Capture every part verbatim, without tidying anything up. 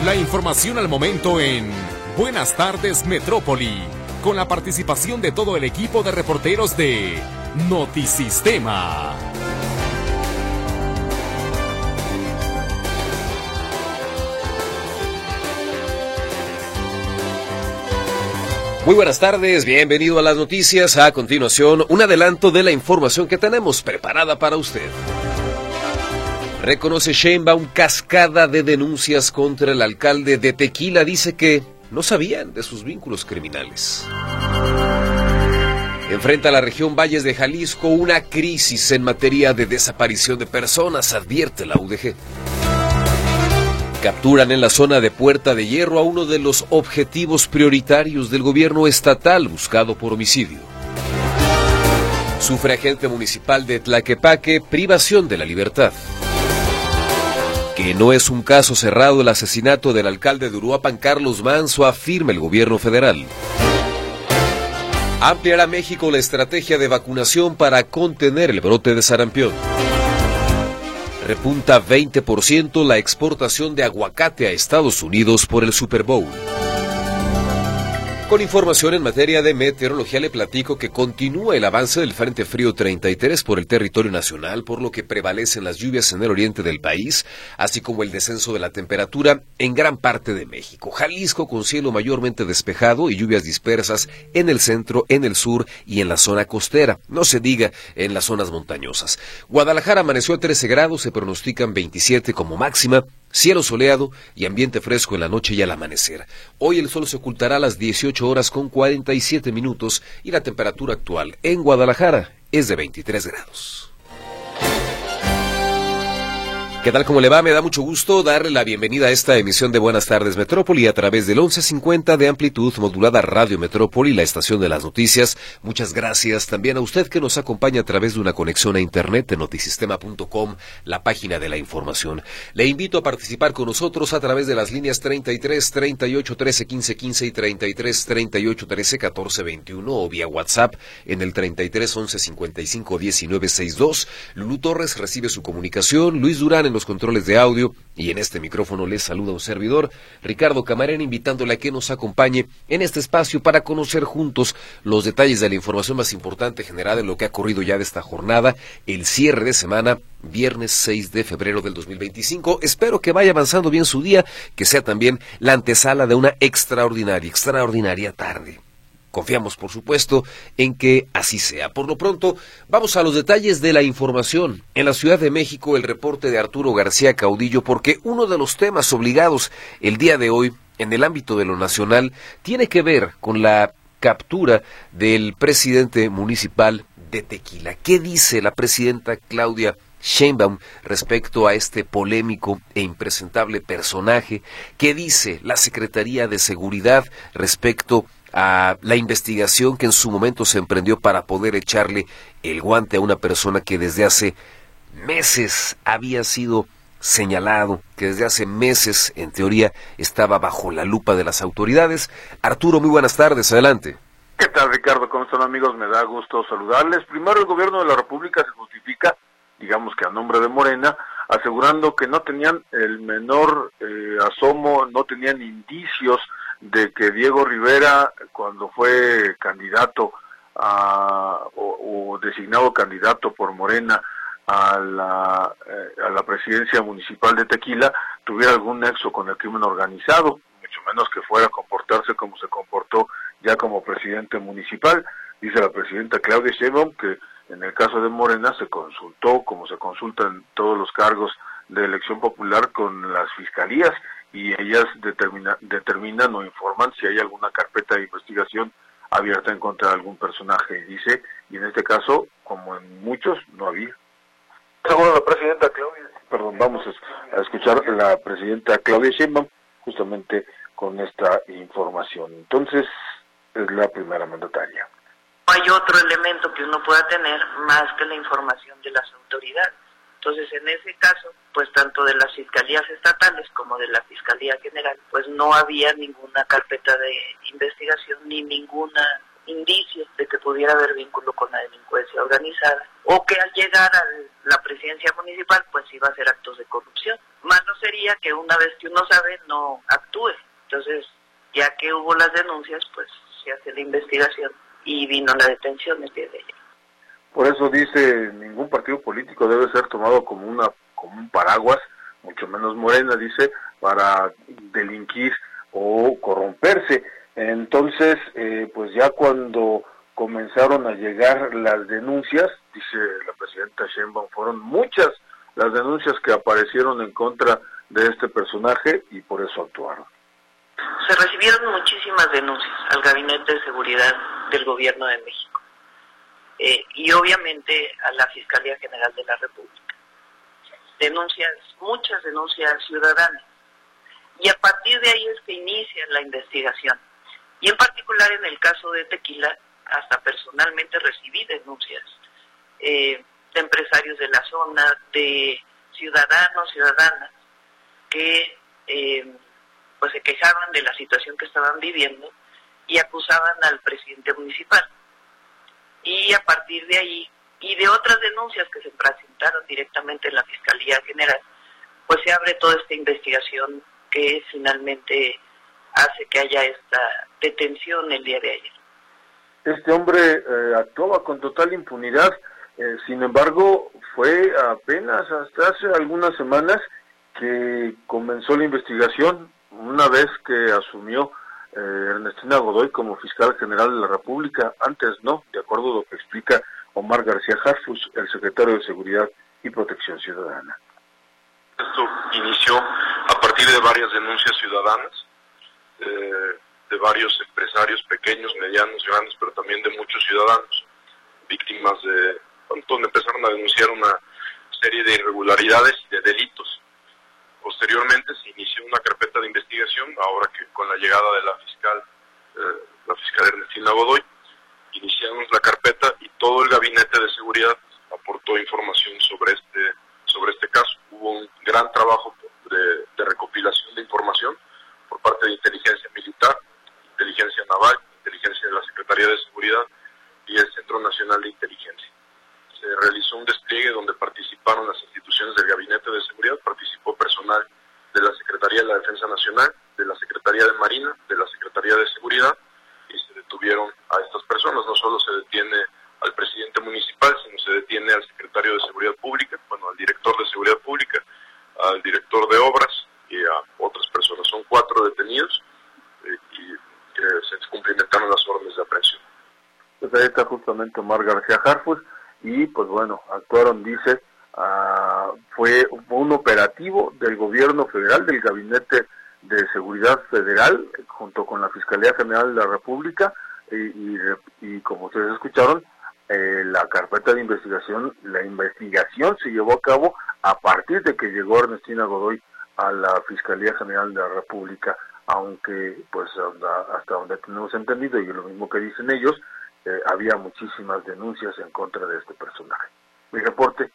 La información al momento en Buenas Tardes Metrópoli, con la participación de todo el equipo de reporteros de Notisistema. Muy buenas tardes, bienvenido a las noticias. A continuación, un adelanto de la información que tenemos preparada para usted. Reconoce Sheinbaum cascada de denuncias contra el alcalde de Tequila. Dice que no sabían de sus vínculos criminales. Enfrenta a la región Valles de Jalisco una crisis en materia de desaparición de personas, advierte la U D G. Capturan en la zona de Puerta de Hierro a uno de los objetivos prioritarios del gobierno estatal buscado por homicidio. Sufre agente municipal de Tlaquepaque privación de la libertad. Que no es un caso cerrado el asesinato del alcalde de Uruapan, Carlos Manso, afirma el gobierno federal. Ampliará México la estrategia de vacunación para contener el brote de sarampión. Repunta veinte por ciento la exportación de aguacate a Estados Unidos por el Super Bowl. Con información en materia de meteorología le platico que continúa el avance del Frente Frío treinta y tres por el territorio nacional, por lo que prevalecen las lluvias en el oriente del país, así como el descenso de la temperatura en gran parte de México. Jalisco con cielo mayormente despejado y lluvias dispersas en el centro, en el sur y en la zona costera, no se diga en las zonas montañosas. Guadalajara amaneció a trece grados, se pronostican veintisiete como máxima. Cielo soleado y ambiente fresco en la noche y al amanecer. Hoy el sol se ocultará a las dieciocho horas con cuarenta y siete minutos y la temperatura actual en Guadalajara es de veintitrés grados. ¿Qué tal? ¿Cómo le va? Me da mucho gusto darle la bienvenida a esta emisión de Buenas Tardes Metrópoli a través del once cincuenta de amplitud modulada Radio Metrópoli, la estación de las noticias. Muchas gracias también a usted que nos acompaña a través de una conexión a internet en notisistema punto com, la página de la información. Le invito a participar con nosotros a través de las líneas treinta y tres, treinta y ocho, trece, quince, quince y treinta y tres, treinta y ocho, trece, catorce, veintiuno o vía WhatsApp en el treinta y tres, once, cincuenta y cinco, diecinueve, sesenta y dos. Lulú Torres recibe su comunicación, Luis Durán en los controles de audio y en este micrófono les saluda un servidor, Ricardo Camarena, invitándole a que nos acompañe en este espacio para conocer juntos los detalles de la información más importante generada en lo que ha ocurrido ya de esta jornada, el cierre de semana, viernes seis de febrero del dos mil veinticinco. Espero que vaya avanzando bien su día, que sea también la antesala de una extraordinaria, extraordinaria tarde. Confiamos, por supuesto, en que así sea. Por lo pronto, vamos a los detalles de la información. En la Ciudad de México, el reporte de Arturo García Caudillo, porque uno de los temas obligados el día de hoy, en el ámbito de lo nacional, tiene que ver con la captura del presidente municipal de Tequila. ¿Qué dice la presidenta Claudia Sheinbaum respecto a este polémico e impresentable personaje? ¿Qué dice la Secretaría de Seguridad respecto a la investigación que en su momento se emprendió para poder echarle el guante a una persona que desde hace meses había sido señalado, que desde hace meses, en teoría, estaba bajo la lupa de las autoridades? Arturo, muy buenas tardes, adelante. ¿Qué tal, Ricardo? ¿Cómo están, amigos? Me da gusto saludarles. Primero, el gobierno de la República se justifica, digamos que a nombre de Morena, asegurando que no tenían el menor eh, asomo, no tenían indicios de que Diego Rivera, cuando fue candidato a, o, o designado candidato por Morena a la, eh, a la presidencia municipal de Tequila, tuviera algún nexo con el crimen organizado, mucho menos que fuera a comportarse como se comportó ya como presidente municipal. Dice la presidenta Claudia Sheinbaum que en el caso de Morena se consultó, como se consultan todos los cargos de elección popular, con las fiscalías, y ellas determina, determinan o informan si hay alguna carpeta de investigación abierta en contra de algún personaje. Y dice, y en este caso, como en muchos, no había. Según la presidenta Claudia, perdón, vamos a escuchar a la presidenta Claudia Sheinbaum justamente con esta información. Entonces, es la primera mandataria. No hay otro elemento que uno pueda tener más que la información de las autoridades. Entonces, en ese caso, pues tanto de las fiscalías estatales como de la Fiscalía General, pues no había ninguna carpeta de investigación ni ningún indicio de que pudiera haber vínculo con la delincuencia organizada, o que al llegar a la presidencia municipal, pues iba a hacer actos de corrupción. Más no sería decía que una vez que uno sabe, no actúe. Entonces, ya que hubo las denuncias, pues se hace la investigación y vino la detención el día de ayer. Por eso dice, ningún partido político debe ser tomado como una como un paraguas, mucho menos Morena, dice, para delinquir o corromperse. Entonces, eh, pues ya cuando comenzaron a llegar las denuncias, dice la presidenta Sheinbaum, fueron muchas las denuncias que aparecieron en contra de este personaje y por eso actuaron. Se recibieron muchísimas denuncias al Gabinete de Seguridad del Gobierno de México eh, y obviamente a la Fiscalía General de la República. Denuncias, muchas denuncias ciudadanas. Y a partir de ahí es que inicia la investigación. Y en particular en el caso de Tequila, hasta personalmente recibí denuncias eh, de empresarios de la zona, de ciudadanos, ciudadanas, que eh, pues se quejaban de la situación que estaban viviendo y acusaban al presidente municipal. Y a partir de ahí, y de otras denuncias que se presentaron directamente en la Fiscalía General, pues se abre toda esta investigación que finalmente hace que haya esta detención el día de ayer. Este hombre eh, actuaba con total impunidad, eh, sin embargo, fue apenas hasta hace algunas semanas que comenzó la investigación, una vez que asumió eh, Ernestina Godoy como fiscal general de la República. Antes no, de acuerdo a lo que explica Omar García Harfuch, el secretario de Seguridad y Protección Ciudadana. Esto inició a partir de varias denuncias ciudadanas, eh, de varios empresarios pequeños, medianos, grandes, pero también de muchos ciudadanos, víctimas de, donde empezaron a denunciar una serie de irregularidades y de delitos. Posteriormente se inició una carpeta de investigación, ahora que con la llegada de la fiscal, eh, la fiscal Ernestina Godoy, iniciamos la carpeta y todo el gabinete de seguridad aportó información sobre este sobre este caso. Hubo un gran trabajo de, de recopilación de información por parte de inteligencia militar, inteligencia naval, inteligencia de la Secretaría de Seguridad y el Centro Nacional de Inteligencia. Se realizó un despliegue donde participaron las instituciones del Gabinete de Seguridad, participó personal de la Secretaría de la Defensa Nacional, de la Secretaría de Marina, de la Secretaría de Seguridad, y se detuvieron a estas personas. No solo se detiene al presidente municipal, sino se detiene al secretario de Seguridad Pública, bueno, al director de Seguridad Pública, al director de Obras y a otras personas. Son cuatro detenidos eh, y que se cumplimentaron las órdenes de aprehensión. Pues ahí está justamente Omar García Harfuch y pues bueno, actuaron, dice, uh, fue un operativo del gobierno federal, del Gabinete de Seguridad Federal, junto con la Fiscalía General de la República, y, y, y como ustedes escucharon, eh, la carpeta de investigación, la investigación se llevó a cabo a partir de que llegó Ernestina Godoy a la Fiscalía General de la República, aunque pues hasta, hasta donde tenemos entendido, y lo mismo que dicen ellos, eh, había muchísimas denuncias en contra de este personaje. Mi reporte.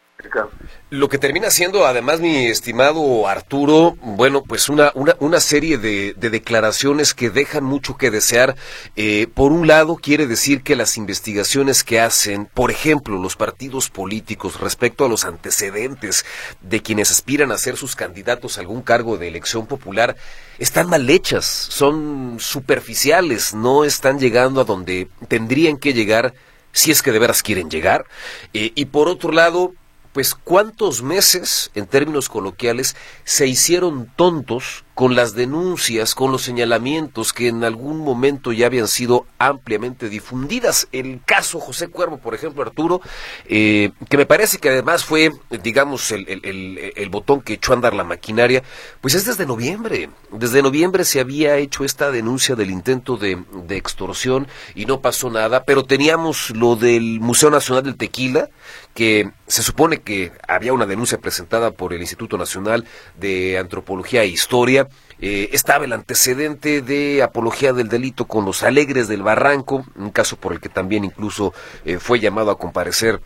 Lo que termina siendo, además, mi estimado Arturo, bueno, pues una una, una serie de, de declaraciones que dejan mucho que desear. Eh, por un lado, quiere decir que las investigaciones que hacen, por ejemplo, los partidos políticos respecto a los antecedentes de quienes aspiran a ser sus candidatos a algún cargo de elección popular, están mal hechas, son superficiales, no están llegando a donde tendrían que llegar, si es que de veras quieren llegar. Eh, y por otro lado, pues cuántos meses, en términos coloquiales, se hicieron tontos con las denuncias, con los señalamientos que en algún momento ya habían sido ampliamente difundidas. El caso José Cuervo, por ejemplo, Arturo, eh, que me parece que además fue, digamos, el, el, el, el botón que echó a andar la maquinaria, pues es desde noviembre. Desde noviembre se había hecho esta denuncia del intento de, de extorsión y no pasó nada, pero teníamos lo del Museo Nacional del Tequila, que se supone que había una denuncia presentada por el Instituto Nacional de Antropología e Historia. Eh, estaba el antecedente de apología del delito con los Alegres del Barranco, un caso por el que también incluso eh, fue llamado a comparecer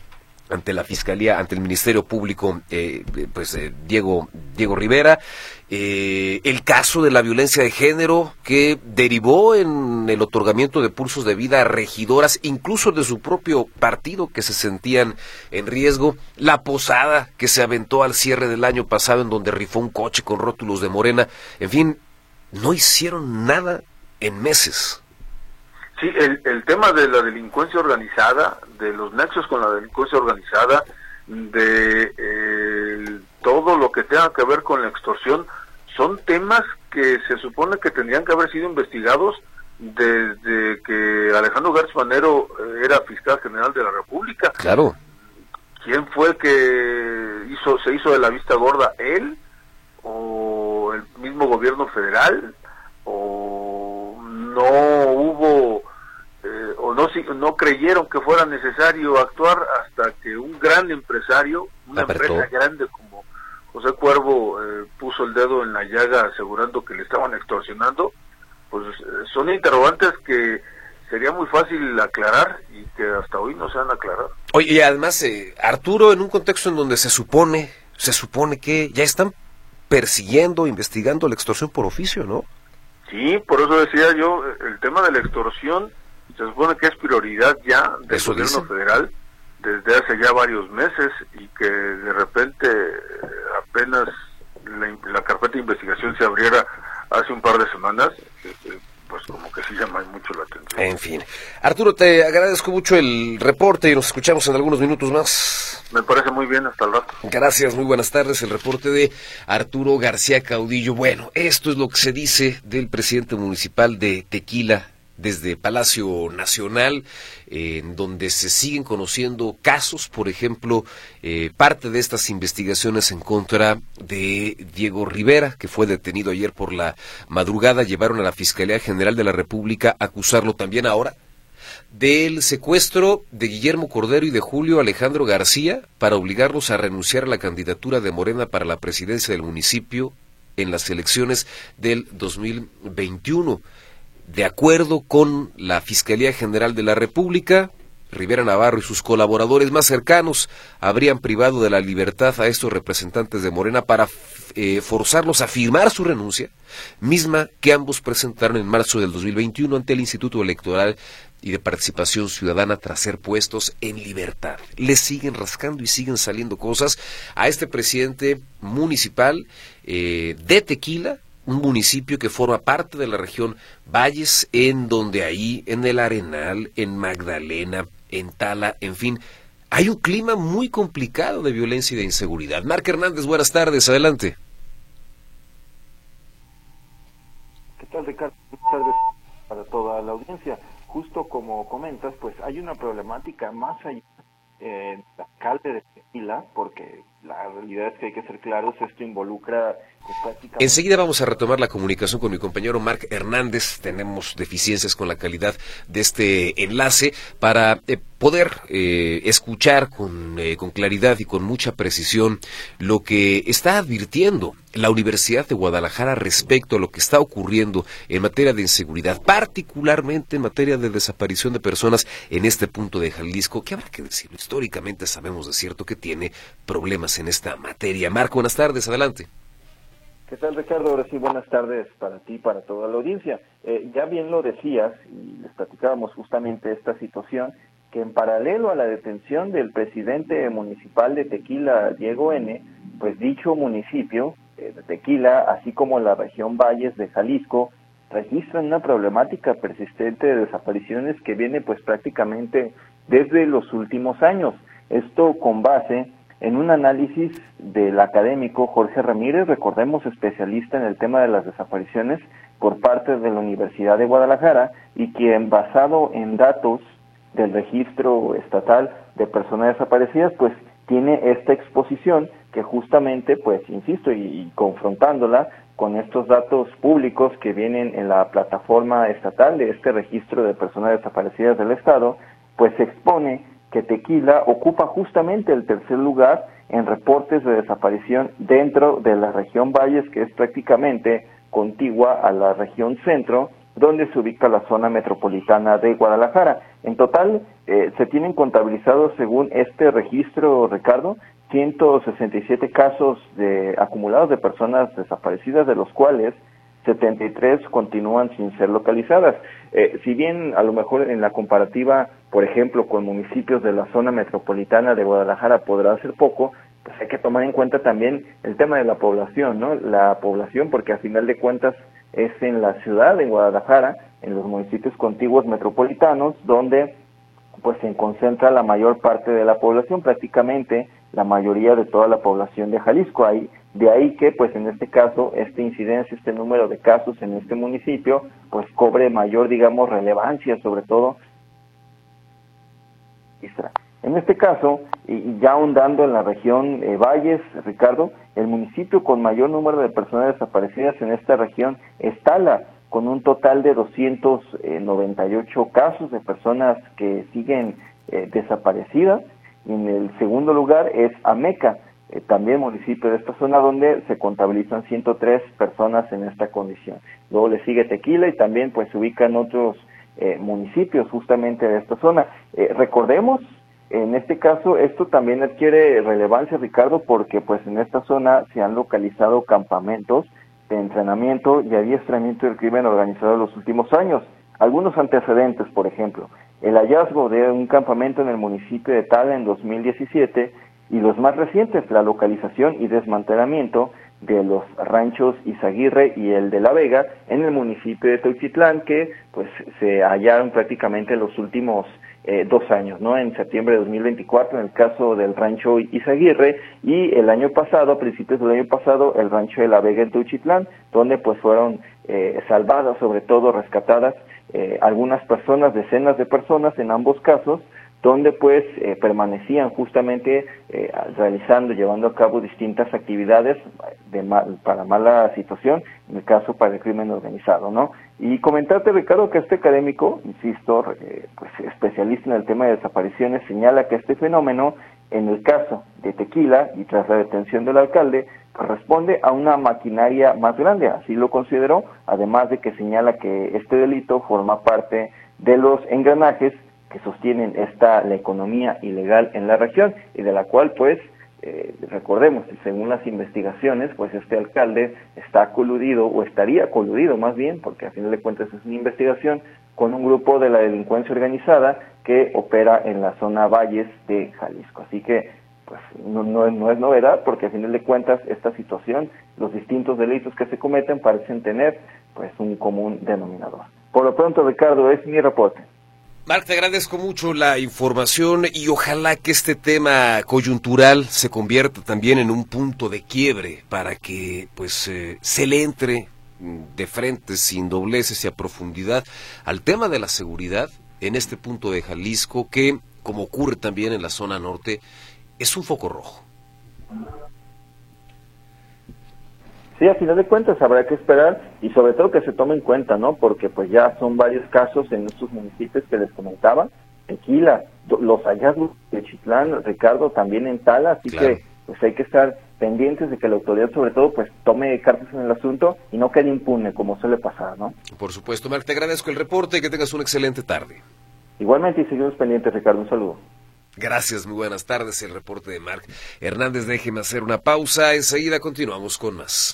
ante la Fiscalía, ante el Ministerio Público, eh, pues eh, Diego, Diego Rivera, eh, el caso de la violencia de género que derivó en el otorgamiento de pulsos de vida a regidoras, incluso de su propio partido, que se sentían en riesgo, la posada que se aventó al cierre del año pasado en donde rifó un coche con rótulos de Morena, en fin, no hicieron nada en meses. Sí, el, el tema de la delincuencia organizada, de los nexos con la delincuencia organizada, de eh, todo lo que tenga que ver con la extorsión, son temas que se supone que tendrían que haber sido investigados desde que Alejandro Gertz Manero era fiscal general de la República. Claro. ¿Quién fue que hizo se hizo de la vista gorda? ¿Él? ¿O el mismo gobierno federal? ¿O no hubo... Eh, o no, si, no creyeron que fuera necesario actuar hasta que un gran empresario, una Apertó. empresa grande como José Cuervo eh, puso el dedo en la llaga asegurando que le estaban extorsionando? Pues eh, son interrogantes que sería muy fácil aclarar y que hasta hoy no se han aclarado. Oye, y además, eh, Arturo, en un contexto en donde se supone, se supone que ya están persiguiendo, investigando la extorsión por oficio, ¿no? Sí, por eso decía yo, el tema de la extorsión se supone que es prioridad ya del Eso gobierno dicen. federal desde hace ya varios meses y que de repente apenas la, la carpeta de investigación se abriera hace un par de semanas, pues como que sí llama mucho la atención. En fin. Arturo, te agradezco mucho el reporte y nos escuchamos en algunos minutos más. Me parece muy bien, hasta el rato. Gracias, muy buenas tardes. El reporte de Arturo García Caudillo. Bueno, esto es lo que se dice del presidente municipal de Tequila, desde Palacio Nacional, eh, en donde se siguen conociendo casos, por ejemplo, eh, parte de estas investigaciones en contra de Diego Rivera, que fue detenido ayer por la madrugada, llevaron a la Fiscalía General de la República a acusarlo también ahora del secuestro de Guillermo Cordero y de Julio Alejandro García para obligarlos a renunciar a la candidatura de Morena para la presidencia del municipio en las elecciones del dos mil veintiuno. De acuerdo con la Fiscalía General de la República, Rivera Navarro y sus colaboradores más cercanos habrían privado de la libertad a estos representantes de Morena para eh, forzarlos a firmar su renuncia, misma que ambos presentaron en marzo del dos mil veintiuno ante el Instituto Electoral y de Participación Ciudadana tras ser puestos en libertad. Le siguen rascando y siguen saliendo cosas a este presidente municipal eh, de Tequila, un municipio que forma parte de la región Valles, en donde ahí, en el Arenal, en Magdalena, en Tala, en fin, hay un clima muy complicado de violencia y de inseguridad. Marc Hernández, buenas tardes, adelante. ¿Qué tal, Ricardo? Buenas tardes para toda la audiencia. Justo como comentas, pues hay una problemática más allá eh, del alcalde de Tequila, porque la realidad es que hay que ser claros, esto involucra pues, prácticamente... Enseguida vamos a retomar la comunicación con mi compañero Marc Hernández. Tenemos deficiencias con la calidad de este enlace para eh, poder eh, escuchar con, eh, con claridad y con mucha precisión lo que está advirtiendo la Universidad de Guadalajara respecto a lo que está ocurriendo en materia de inseguridad, particularmente en materia de desaparición de personas en este punto de Jalisco, que habrá que decirlo, históricamente sabemos de cierto que tiene problemas en esta materia. Marco, buenas tardes, adelante. ¿Qué tal, Ricardo? Ahora sí, buenas tardes para ti y para toda la audiencia. Eh, ya bien lo decías, y les platicábamos justamente esta situación, que en paralelo a la detención del presidente municipal de Tequila, Diego N., pues dicho municipio eh, de Tequila, así como la región Valles de Jalisco, registran una problemática persistente de desapariciones que viene pues prácticamente desde los últimos años. Esto con base en un análisis del académico Jorge Ramírez, recordemos especialista en el tema de las desapariciones por parte de la Universidad de Guadalajara, y quien basado en datos del registro estatal de personas desaparecidas, pues tiene esta exposición que justamente, pues insisto, y, y confrontándola con estos datos públicos que vienen en la plataforma estatal de este registro de personas desaparecidas del Estado, pues se expone que Tequila ocupa justamente el tercer lugar en reportes de desaparición dentro de la región Valles, que es prácticamente contigua a la región centro, donde se ubica la zona metropolitana de Guadalajara. En total, eh, se tienen contabilizados, según este registro, Ricardo, ciento sesenta y siete casos de acumulados de personas desaparecidas, de los cuales setenta y tres continúan sin ser localizadas. Eh, si bien a lo mejor en la comparativa, por ejemplo, con municipios de la zona metropolitana de Guadalajara podrá ser poco, pues hay que tomar en cuenta también el tema de la población, ¿no? La población, porque a final de cuentas es en la ciudad de Guadalajara, en los municipios contiguos metropolitanos, donde pues se concentra la mayor parte de la población, prácticamente la mayoría de toda la población de Jalisco. Ahí, de ahí que pues en este caso, esta incidencia, este número de casos en este municipio, pues cobre mayor, digamos, relevancia, sobre todo. En este caso, y ya ahondando en la región eh, Valles, Ricardo, el municipio con mayor número de personas desaparecidas en esta región es Tala, con un total de doscientos noventa y ocho casos de personas que siguen eh, desaparecidas. Y en el segundo lugar es Ameca, eh, también municipio de esta zona, donde se contabilizan ciento tres personas en esta condición. Luego le sigue Tequila y también pues se ubican otros eh, municipios justamente de esta zona. Eh, recordemos, en este caso, esto también adquiere relevancia, Ricardo, porque pues en esta zona se han localizado campamentos de entrenamiento y adiestramiento del crimen organizado en los últimos años. Algunos antecedentes, por ejemplo, el hallazgo de un campamento en el municipio de Tala en dos mil diecisiete y los más recientes, la localización y desmantelamiento de los ranchos Izaguirre y el de La Vega en el municipio de Teuchitlán, que pues se hallaron prácticamente en los últimos eh, dos años, ¿no? En septiembre de dos mil veinticuatro, en el caso del rancho Izaguirre, y el año pasado, a principios del año pasado, el rancho de La Vega en Teuchitlán, donde pues fueron eh, salvadas, sobre todo rescatadas, eh, algunas personas, decenas de personas en ambos casos, donde pues eh, permanecían justamente eh, realizando, llevando a cabo distintas actividades de mal, para mala situación, en el caso para el crimen organizado, ¿no? Y comentarte, Ricardo, que este académico, insisto, eh, pues especialista en el tema de desapariciones, señala que este fenómeno, en el caso de Tequila y tras la detención del alcalde, corresponde a una maquinaria más grande, así lo consideró, además de que señala que este delito forma parte de los engranajes que sostienen esta la economía ilegal en la región y de la cual pues eh, recordemos, según las investigaciones, pues este alcalde está coludido o estaría coludido más bien, porque a final de cuentas es una investigación, con un grupo de la delincuencia organizada que opera en la zona Valles de Jalisco. Así que pues no, no, no es novedad, porque a final de cuentas esta situación, los distintos delitos que se cometen parecen tener pues un común denominador. Por lo pronto, Ricardo, es mi reporte. Marc, te agradezco mucho la información y ojalá que este tema coyuntural se convierta también en un punto de quiebre para que pues eh, se le entre de frente, sin dobleces y a profundidad, al tema de la seguridad en este punto de Jalisco que, como ocurre también en la zona norte, es un foco rojo. Sí, a final de cuentas habrá que esperar y sobre todo que se tome en cuenta, ¿no? Porque pues ya son varios casos en estos municipios que les comentaba, Tequila, los hallazgos de Chitlán, Ricardo, también en Tala, así claro. que pues hay que estar pendientes de que la autoridad sobre todo pues tome cartas en el asunto y no quede impune como suele pasar, ¿no? Por supuesto, Marc, te agradezco el reporte y que tengas una excelente tarde. Igualmente y seguimos pendientes, Ricardo, un saludo. Gracias, muy buenas tardes, el reporte de Marc Hernández. Déjeme hacer una pausa, enseguida continuamos con más.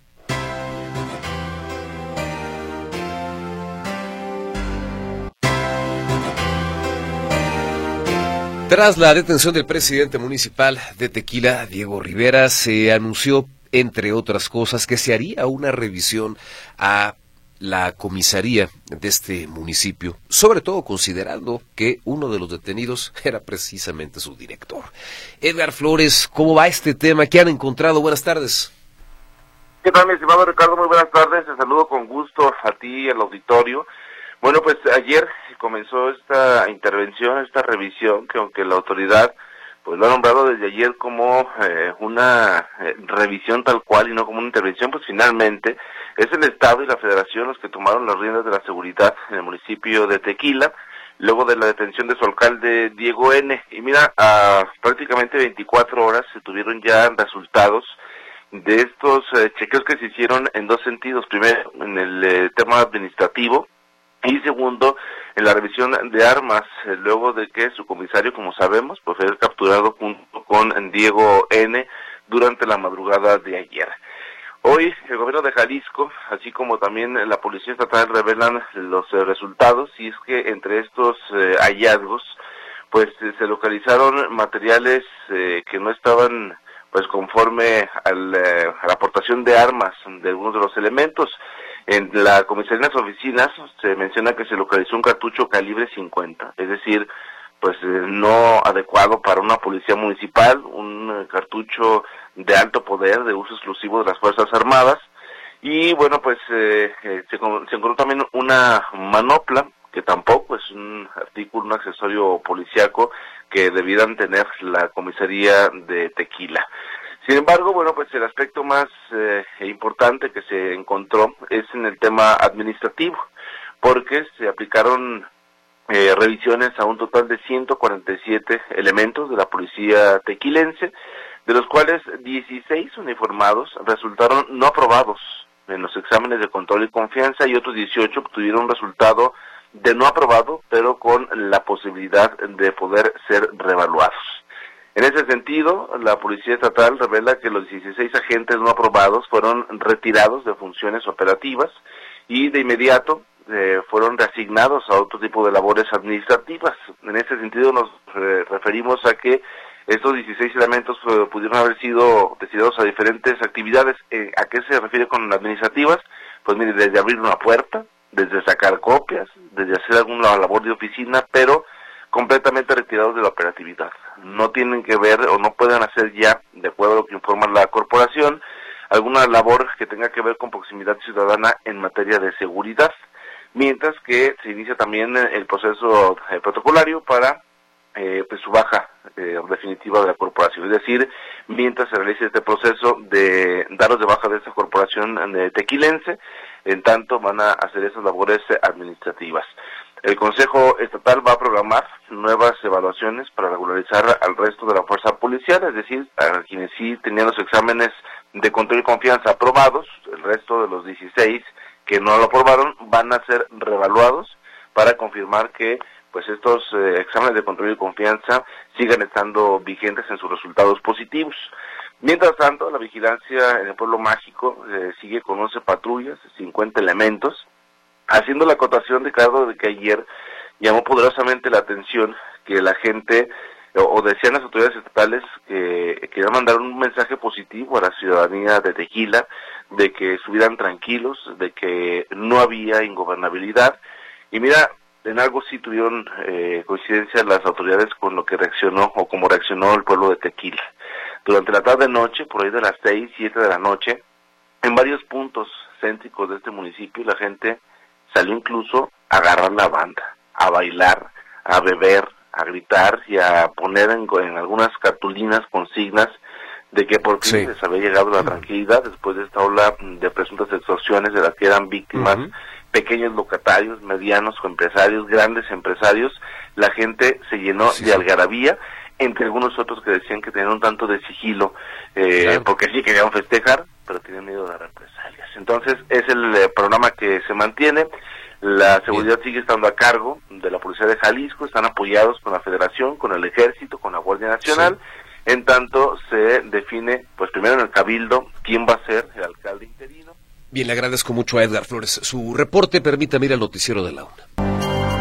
Tras la detención del presidente municipal de Tequila, Diego Rivera, se anunció, entre otras cosas, que se haría una revisión a la comisaría de este municipio, sobre todo considerando que uno de los detenidos era precisamente su director. Edgar Flores, ¿cómo va este tema? ¿Qué han encontrado? Buenas tardes. ¿Qué tal, mi estimado Ricardo? Muy buenas tardes. Te saludo con gusto a ti y al auditorio. Bueno, pues ayer comenzó esta intervención, esta revisión, que aunque la autoridad pues lo ha nombrado desde ayer como eh, una eh, revisión tal cual y no como una intervención, pues finalmente es el Estado y la Federación los que tomaron las riendas de la seguridad en el municipio de Tequila, luego de la detención de su alcalde Diego N. Y mira, a prácticamente veinticuatro horas se tuvieron ya resultados de estos eh, chequeos que se hicieron en dos sentidos. Primero, en el eh, tema administrativo, Y segundo, en la revisión de armas, eh, luego de que su comisario, como sabemos, pues fue capturado junto con Diego N. durante la madrugada de ayer. Hoy el gobierno de Jalisco, así como también la Policía Estatal, revelan los eh, resultados, y es que entre estos eh, hallazgos, pues eh, se localizaron materiales eh, que no estaban pues conforme al, eh, a la aportación de armas de algunos de los elementos. En la comisaría de las oficinas se menciona que se localizó un cartucho calibre cincuenta, es decir, pues eh, no adecuado para una policía municipal, un eh, cartucho de alto poder, de uso exclusivo de las Fuerzas Armadas, y bueno, pues eh, eh, se, se encontró también una manopla, que tampoco es un artículo, un accesorio policíaco que debieran tener la comisaría de Tequila. Sin embargo, bueno, pues el aspecto más eh, importante que se encontró es en el tema administrativo, porque se aplicaron eh, revisiones a un total de ciento cuarenta y siete elementos de la policía tequilense, de los cuales dieciséis uniformados resultaron no aprobados en los exámenes de control y confianza, y otros dieciocho obtuvieron un resultado de no aprobado, pero con la posibilidad de poder ser reevaluados. En ese sentido, la Policía Estatal revela que los dieciséis agentes no aprobados fueron retirados de funciones operativas y de inmediato eh, fueron reasignados a otro tipo de labores administrativas. En ese sentido nos eh, referimos a que estos dieciséis elementos eh, pudieron haber sido destinados a diferentes actividades. Eh, ¿A qué se refiere con administrativas? Pues mire, desde abrir una puerta, desde sacar copias, desde hacer alguna labor de oficina, pero completamente retirados de la operatividad. No tienen que ver o no pueden hacer ya, de acuerdo a lo que informa la corporación, alguna labor que tenga que ver con proximidad ciudadana en materia de seguridad, mientras que se inicia también el proceso eh, protocolario para eh, pues su baja eh, definitiva de la corporación, es decir, mientras se realice este proceso de daros de baja de esta corporación de tequilense, en tanto van a hacer esas labores administrativas. El Consejo Estatal va a programar nuevas evaluaciones para regularizar al resto de la fuerza policial, es decir, a quienes sí tenían los exámenes de control y confianza aprobados, el resto de los dieciséis que no lo aprobaron van a ser reevaluados para confirmar que pues estos eh, exámenes de control y confianza sigan estando vigentes en sus resultados positivos. Mientras tanto, la vigilancia en el Pueblo Mágico eh, sigue con once patrullas, cincuenta elementos, haciendo la acotación, Ricardo, de que ayer llamó poderosamente la atención que la gente, o, o decían las autoridades estatales, que querían mandar un mensaje positivo a la ciudadanía de Tequila, de que estuvieran tranquilos, de que no había ingobernabilidad. Y mira, en algo sí tuvieron eh, coincidencia las autoridades con lo que reaccionó, o como reaccionó el pueblo de Tequila. Durante la tarde-noche, por ahí de las seis, siete de la noche, en varios puntos céntricos de este municipio, la gente salió incluso a agarrar la banda, a bailar, a beber, a gritar y a poner en, en algunas cartulinas consignas de que por fin sí. les había llegado la tranquilidad después de esta ola de presuntas extorsiones de las que eran víctimas uh-huh. pequeños locatarios, medianos o empresarios, grandes empresarios. La gente se llenó sí, de algarabía, entre algunos otros que decían que tenían un tanto de sigilo, eh, claro. porque sí querían festejar, pero tenían miedo de represalias. Entonces es el eh, programa que se mantiene. La seguridad Bien. sigue estando a cargo de la Policía de Jalisco, están apoyados con la Federación, con el Ejército, con la Guardia Nacional, sí. en tanto se define, pues primero en el Cabildo, quién va a ser el alcalde interino. Bien, le agradezco mucho a Edgar Flores su reporte. Permítame ir al noticiero de la una.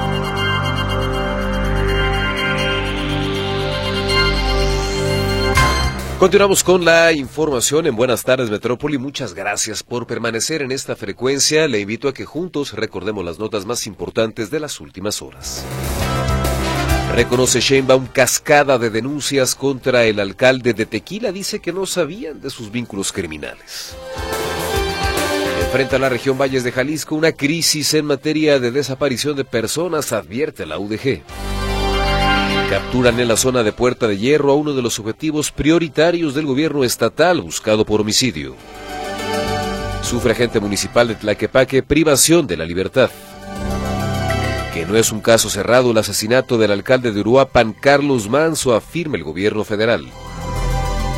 Continuamos con la información en Buenas Tardes Metrópoli. Muchas gracias por permanecer en esta frecuencia. Le invito a que juntos recordemos las notas más importantes de las últimas horas. Reconoce Sheinbaum cascada de denuncias contra el alcalde de Tequila. Dice que no sabían de sus vínculos criminales. Enfrenta a la región Valles de Jalisco una crisis en materia de desaparición de personas, advierte la U D G. Capturan en la zona de Puerta de Hierro a uno de los objetivos prioritarios del gobierno estatal buscado por homicidio. Sufre agente municipal de Tlaquepaque privación de la libertad. Que no es un caso cerrado el asesinato del alcalde de Uruapan, Carlos Manso, afirma el gobierno federal.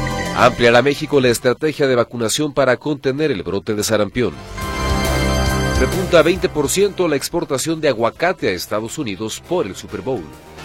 Ampliará México la estrategia de vacunación para contener el brote de sarampión. Repunta veinte por ciento la exportación de aguacate a Estados Unidos por el Super Bowl.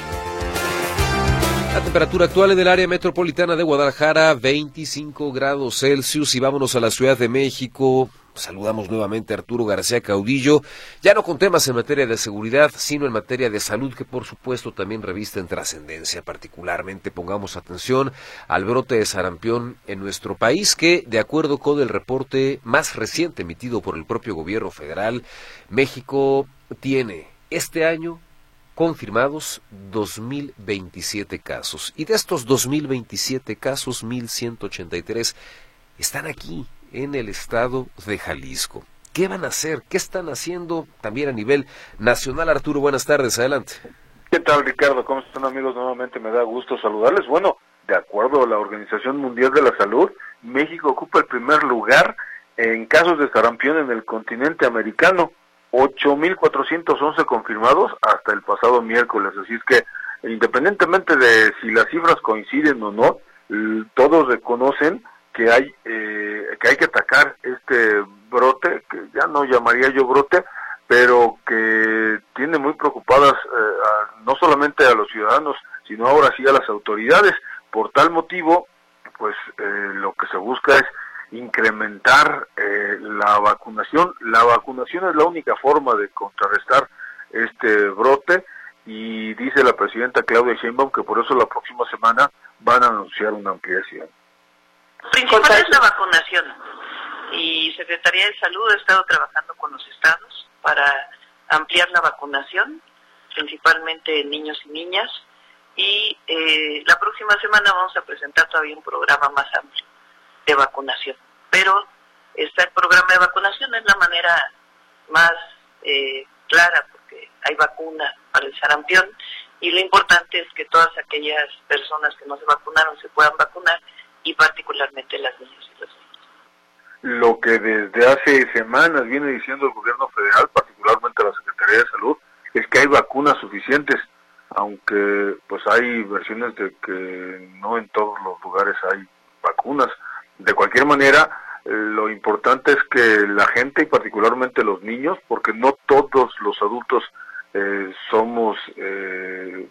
La temperatura actual en el área metropolitana de Guadalajara, veinticinco grados Celsius. Y vámonos a la Ciudad de México. Saludamos nuevamente a Arturo García Caudillo, ya no con temas en materia de seguridad, sino en materia de salud, que por supuesto también revisten trascendencia. Particularmente pongamos atención al brote de sarampión en nuestro país, que de acuerdo con el reporte más reciente emitido por el propio gobierno federal, México tiene este año confirmados dos mil veintisiete casos. Y de estos dos mil veintisiete casos, mil ciento ochenta y tres están aquí, en el estado de Jalisco. ¿Qué van a hacer? ¿Qué están haciendo también a nivel nacional? Arturo, buenas tardes, adelante. ¿Qué tal, Ricardo? ¿Cómo están, amigos? Nuevamente me da gusto saludarles. Bueno, de acuerdo a la Organización Mundial de la Salud, México ocupa el primer lugar en casos de sarampión en el continente americano. ocho mil cuatrocientos once confirmados hasta el pasado miércoles. Así es que, independientemente de si las cifras coinciden o no, todos reconocen que hay eh, que hay que atacar este brote, que ya no llamaría yo brote, pero que tiene muy preocupadas eh, a, no solamente a los ciudadanos, sino ahora sí a las autoridades. Por tal motivo, pues eh, lo que se busca es incrementar eh, la vacunación. La vacunación es la única forma de contrarrestar este brote, y dice la presidenta Claudia Sheinbaum que por eso la próxima semana van a anunciar una ampliación. Principal es la vacunación, y Secretaría de Salud ha estado trabajando con los estados para ampliar la vacunación, principalmente en niños y niñas, y eh, la próxima semana vamos a presentar todavía un programa más amplio de vacunación. Pero este programa de vacunación es la manera más eh, clara, porque hay vacuna para el sarampión, y lo importante es que todas aquellas personas que no se vacunaron se puedan vacunar, y particularmente las niñas y los niños. Lo que desde hace semanas viene diciendo el gobierno federal, particularmente la Secretaría de Salud, es que hay vacunas suficientes, aunque pues hay versiones de que no en todos los lugares hay vacunas. De cualquier manera, eh, lo importante es que la gente, y particularmente los niños, porque no todos los adultos eh, somos, eh,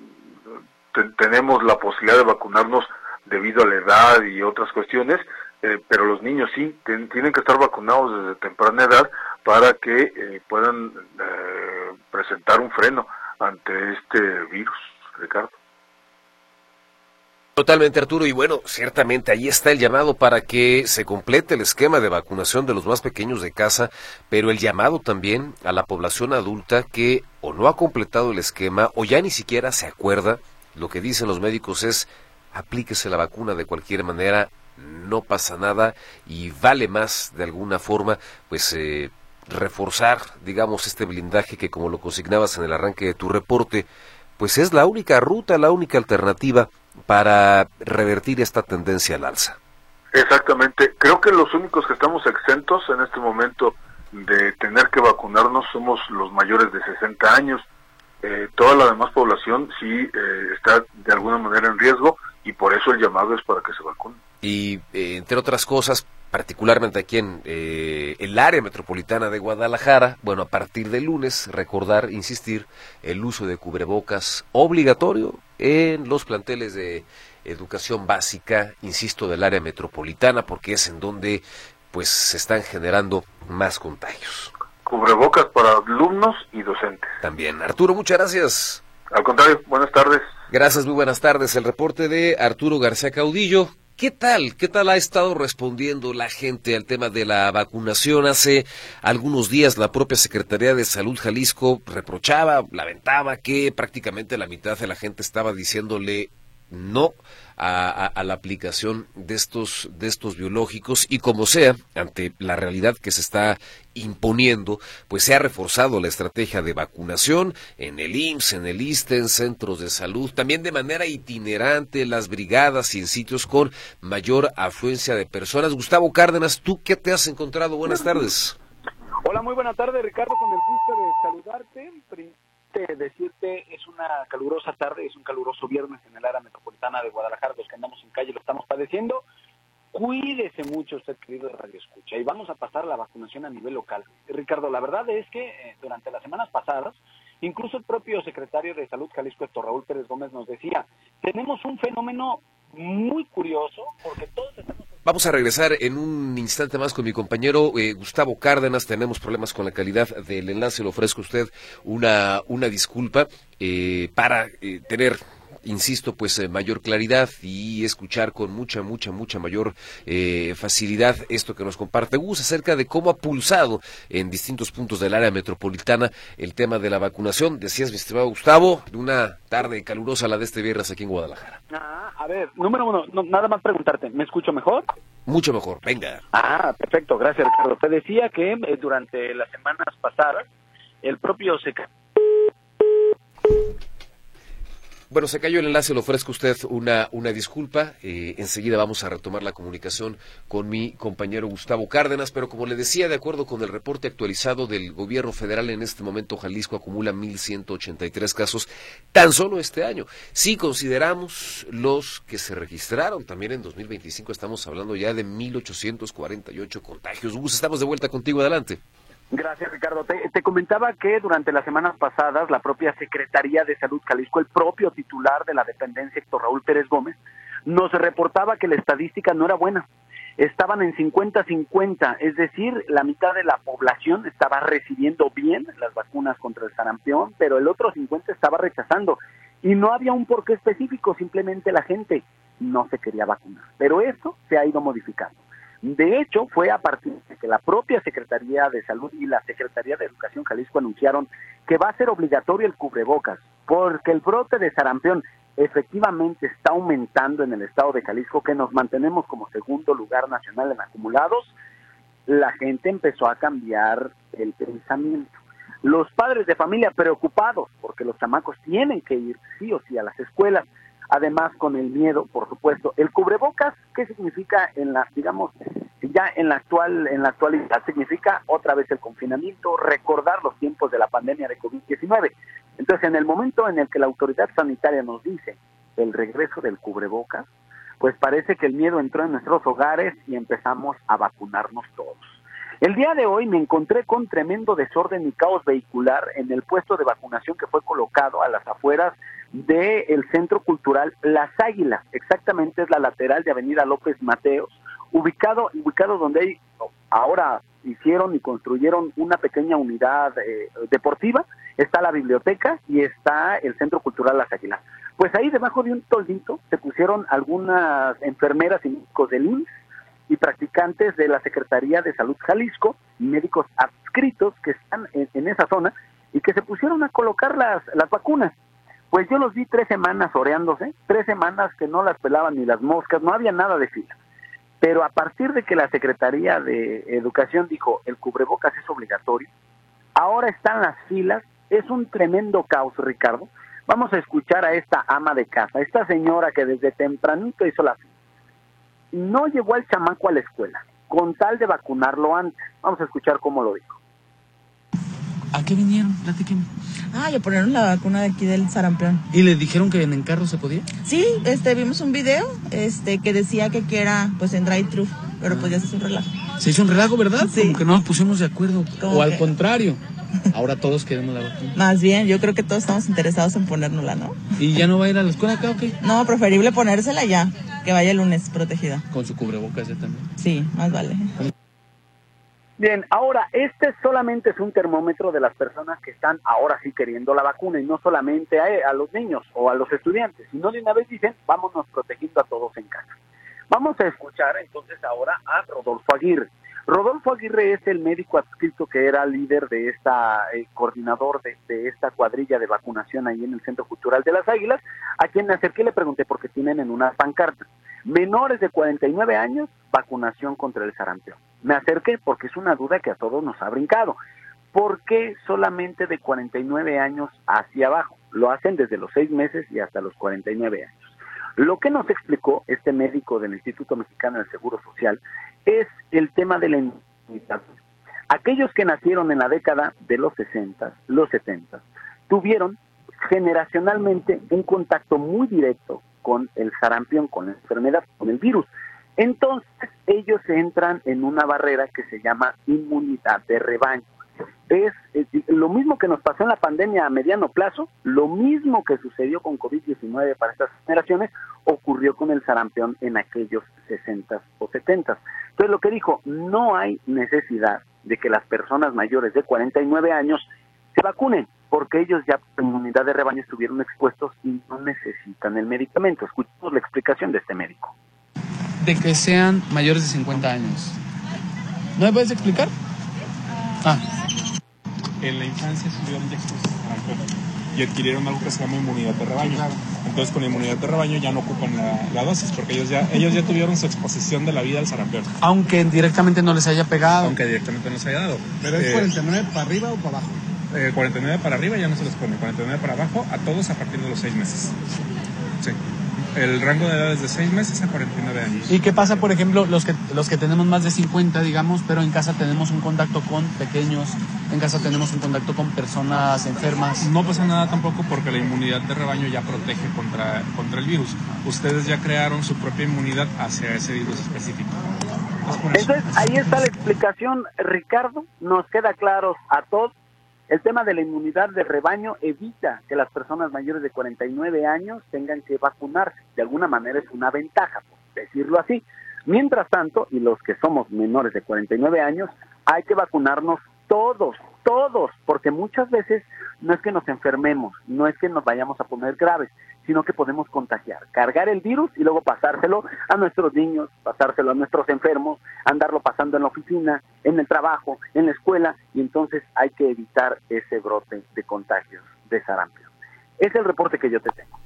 te- tenemos la posibilidad de vacunarnos debido a la edad y otras cuestiones, eh, pero los niños sí, ten, tienen que estar vacunados desde temprana edad para que eh, puedan eh, presentar un freno ante este virus, Ricardo. Totalmente, Arturo, y bueno, ciertamente ahí está el llamado para que se complete el esquema de vacunación de los más pequeños de casa, pero el llamado también a la población adulta que o no ha completado el esquema o ya ni siquiera se acuerda. Lo que dicen los médicos es: aplíquese la vacuna de cualquier manera, no pasa nada, y vale más de alguna forma pues eh, reforzar, digamos, este blindaje que, como lo consignabas en el arranque de tu reporte, pues es la única ruta, la única alternativa para revertir esta tendencia al alza. Exactamente, creo que los únicos que estamos exentos en este momento de tener que vacunarnos somos los mayores de sesenta años. Eh, toda la demás población sí eh, está de alguna manera en riesgo, y por eso el llamado es para que se vacunen. Y eh, entre otras cosas, particularmente aquí en eh, el área metropolitana de Guadalajara, bueno, a partir del lunes, recordar, insistir, el uso de cubrebocas obligatorio en los planteles de educación básica, insisto, del área metropolitana, porque es en donde pues se están generando más contagios. Cubrebocas para alumnos y docentes. También. Arturo, muchas gracias. Al contrario, buenas tardes. Gracias, muy buenas tardes. El reporte de Arturo García Caudillo. ¿Qué tal? ¿Qué tal ha estado respondiendo la gente al tema de la vacunación? Hace algunos días la propia Secretaría de Salud Jalisco reprochaba, lamentaba que prácticamente la mitad de la gente estaba diciéndole no a, a, a la aplicación de estos de estos biológicos, y como sea, ante la realidad que se está imponiendo, pues se ha reforzado la estrategia de vacunación en el I M S S, en el ISSSTE, en centros de salud, también de manera itinerante, las brigadas y en sitios con mayor afluencia de personas. Gustavo Cárdenas, ¿tú qué te has encontrado? Buenas tardes. Hola, muy buenas tardes, Ricardo, con el gusto de saludarte. Decirte, es una calurosa tarde, es un caluroso viernes en el área metropolitana de Guadalajara. Los que andamos en calle lo estamos padeciendo. Cuídese mucho usted, querido Radio Escucha, y vamos a pasar la vacunación a nivel local. Ricardo, la verdad es que eh, durante las semanas pasadas, incluso el propio secretario de Salud Jalisco, Héctor Raúl Pérez Gómez, nos decía, tenemos un fenómeno muy curioso, porque todos estamos... Vamos a regresar en un instante más con mi compañero eh, Gustavo Cárdenas. Tenemos problemas con la calidad del enlace. Le ofrezco a usted una, una disculpa eh, para eh, tener... insisto, pues eh, mayor claridad y escuchar con mucha, mucha, mucha mayor eh, facilidad esto que nos comparte Gus acerca de cómo ha pulsado en distintos puntos del área metropolitana el tema de la vacunación. Decías, mi estimado Gustavo, de una tarde calurosa la de este viernes aquí en Guadalajara. Ah, a ver, número uno, no, nada más preguntarte, ¿me escucho mejor? Mucho mejor, venga. Ah, perfecto, gracias, Ricardo. Te decía que eh, durante las semanas pasadas, el propio secretario... Bueno, se cayó el enlace, le ofrezco a usted una, una disculpa. Eh, enseguida vamos a retomar la comunicación con mi compañero Gustavo Cárdenas, pero como le decía, de acuerdo con el reporte actualizado del gobierno federal, en este momento Jalisco acumula mil ciento ochenta y tres casos tan solo este año. Si consideramos los que se registraron también en dos mil veinticinco, estamos hablando ya de mil ochocientos cuarenta y ocho contagios. Gus, estamos de vuelta contigo, adelante. Gracias, Ricardo. Te, te comentaba que durante las semanas pasadas la propia Secretaría de Salud Jalisco, el propio titular de la dependencia, Héctor Raúl Pérez Gómez, nos reportaba que la estadística no era buena. Estaban en cincuenta cincuenta, es decir, la mitad de la población estaba recibiendo bien las vacunas contra el sarampión, pero el otro cincuenta estaba rechazando. Y no había un porqué específico, simplemente la gente no se quería vacunar. Pero esto se ha ido modificando. De hecho, fue a partir de que la propia Secretaría de Salud y la Secretaría de Educación Jalisco anunciaron que va a ser obligatorio el cubrebocas, porque el brote de sarampión efectivamente está aumentando en el estado de Jalisco, que nos mantenemos como segundo lugar nacional en acumulados. La gente empezó a cambiar el pensamiento. Los padres de familia preocupados, porque los chamacos tienen que ir sí o sí a las escuelas, además con el miedo, por supuesto. El cubrebocas, ¿qué significa en la, digamos, ya en la actual, en la actualidad? Significa otra vez el confinamiento, recordar los tiempos de la pandemia de COVID diecinueve. Entonces, en el momento en el que la autoridad sanitaria nos dice el regreso del cubrebocas, pues parece que el miedo entró en nuestros hogares y empezamos a vacunarnos todos. El día de hoy me encontré con tremendo desorden y caos vehicular en el puesto de vacunación que fue colocado a las afueras del Centro Cultural Las Águilas, exactamente es la lateral de Avenida López Mateos, ubicado, ubicado donde hay, ahora hicieron y construyeron una pequeña unidad eh, deportiva, está la biblioteca y está el Centro Cultural Las Águilas. Pues ahí debajo de un toldito se pusieron algunas enfermeras y médicos del I M S S y practicantes de la Secretaría de Salud Jalisco, médicos adscritos que están en, en esa zona y que se pusieron a colocar las, las vacunas. Pues yo los vi tres semanas oreándose, tres semanas que no las pelaban ni las moscas, no había nada de fila. Pero a partir de que la Secretaría de Educación dijo el cubrebocas es obligatorio, ahora están las filas, es un tremendo caos, Ricardo. Vamos a escuchar a esta ama de casa, esta señora que desde tempranito hizo la fila. No llevó al chamaco a la escuela, con tal de vacunarlo antes. Vamos a escuchar cómo lo dijo. ¿A qué vinieron? Platíquenme. Ah, le ponieron la vacuna de aquí del sarampión. ¿Y le dijeron que en carro se podía? Sí, este, vimos un video este, que decía que, que era pues en drive-thru, pero ah. pues ya se hizo un relajo. Se hizo un relajo, ¿verdad? Sí. Como que no nos pusimos de acuerdo. O al que... contrario, ahora todos queremos la vacuna. Más bien, yo creo que todos estamos interesados en ponérnosla, ¿no? ¿Y ya no va a ir a la escuela acá o qué? No, preferible ponérsela ya, que vaya el lunes protegida. Con su cubrebocas ya también. Sí, más vale. Bien, ahora, este solamente es un termómetro de las personas que están ahora sí queriendo la vacuna, y no solamente a, a los niños o a los estudiantes, sino de una vez dicen, vámonos protegiendo a todos en casa. Vamos a escuchar entonces ahora a Rodolfo Aguirre. Rodolfo Aguirre es el médico adscrito que era líder de esta, eh, coordinador de, de esta cuadrilla de vacunación ahí en el Centro Cultural de Las Águilas, a quien me acerqué y le pregunté por qué tienen en una pancarta: menores de cuarenta y nueve años, vacunación contra el sarampión. Me acerqué porque es una duda que a todos nos ha brincado. ¿Por qué solamente de cuarenta y nueve años hacia abajo? Lo hacen desde los seis meses y hasta los cuarenta y nueve años. Lo que nos explicó este médico del Instituto Mexicano del Seguro Social es el tema de la inmunidad. Aquellos que nacieron en la década de los sesenta, los setenta, tuvieron generacionalmente un contacto muy directo con el sarampión, con la enfermedad, con el virus. Entonces ellos entran en una barrera que se llama inmunidad de rebaño. Es, es lo mismo que nos pasó en la pandemia a mediano plazo, lo mismo que sucedió con COVID diecinueve para estas generaciones, ocurrió con el sarampión en aquellos sesentas o setentas. Entonces lo que dijo, no hay necesidad de que las personas mayores de cuarenta y nueve años se vacunen, porque ellos ya en inmunidad de rebaño estuvieron expuestos y no necesitan el medicamento. Escuchemos la explicación de este médico. De que sean mayores de cincuenta años. ¿No me puedes explicar? Ah. En la infancia estuvieron ya expuestos a sarampión y adquirieron algo que se llama inmunidad de rebaño. Entonces con inmunidad de rebaño ya no ocupan la, la dosis porque ellos ya ellos ya tuvieron su exposición de la vida al sarampión. Aunque directamente no les haya pegado. Aunque directamente no les haya dado. ¿Pero es eh, cuarenta y nueve para arriba o para abajo? Eh, cuarenta y nueve para arriba ya no se les pone, cuarenta y nueve para abajo a todos a partir de los seis meses. Sí. El rango de edad es de seis meses a cuarenta y nueve años. ¿Y qué pasa, por ejemplo, los que los que tenemos más de cincuenta, digamos, pero en casa tenemos un contacto con pequeños, en casa tenemos un contacto con personas enfermas? No pasa nada tampoco porque la inmunidad de rebaño ya protege contra, contra el virus. Ustedes ya crearon su propia inmunidad hacia ese virus específico. Entonces, ahí está la explicación, Ricardo. Nos queda claro a todos. El tema de la inmunidad de rebaño evita que las personas mayores de cuarenta y nueve años tengan que vacunarse. De alguna manera es una ventaja, por decirlo así. Mientras tanto, y los que somos menores de cuarenta y nueve años, hay que vacunarnos todos, todos, porque muchas veces no es que nos enfermemos, no es que nos vayamos a poner graves, sino que podemos contagiar, cargar el virus y luego pasárselo a nuestros niños, pasárselo a nuestros enfermos, andarlo pasando en la oficina, en el trabajo, en la escuela, y entonces hay que evitar ese brote de contagios de sarampión. Es el reporte que yo te tengo.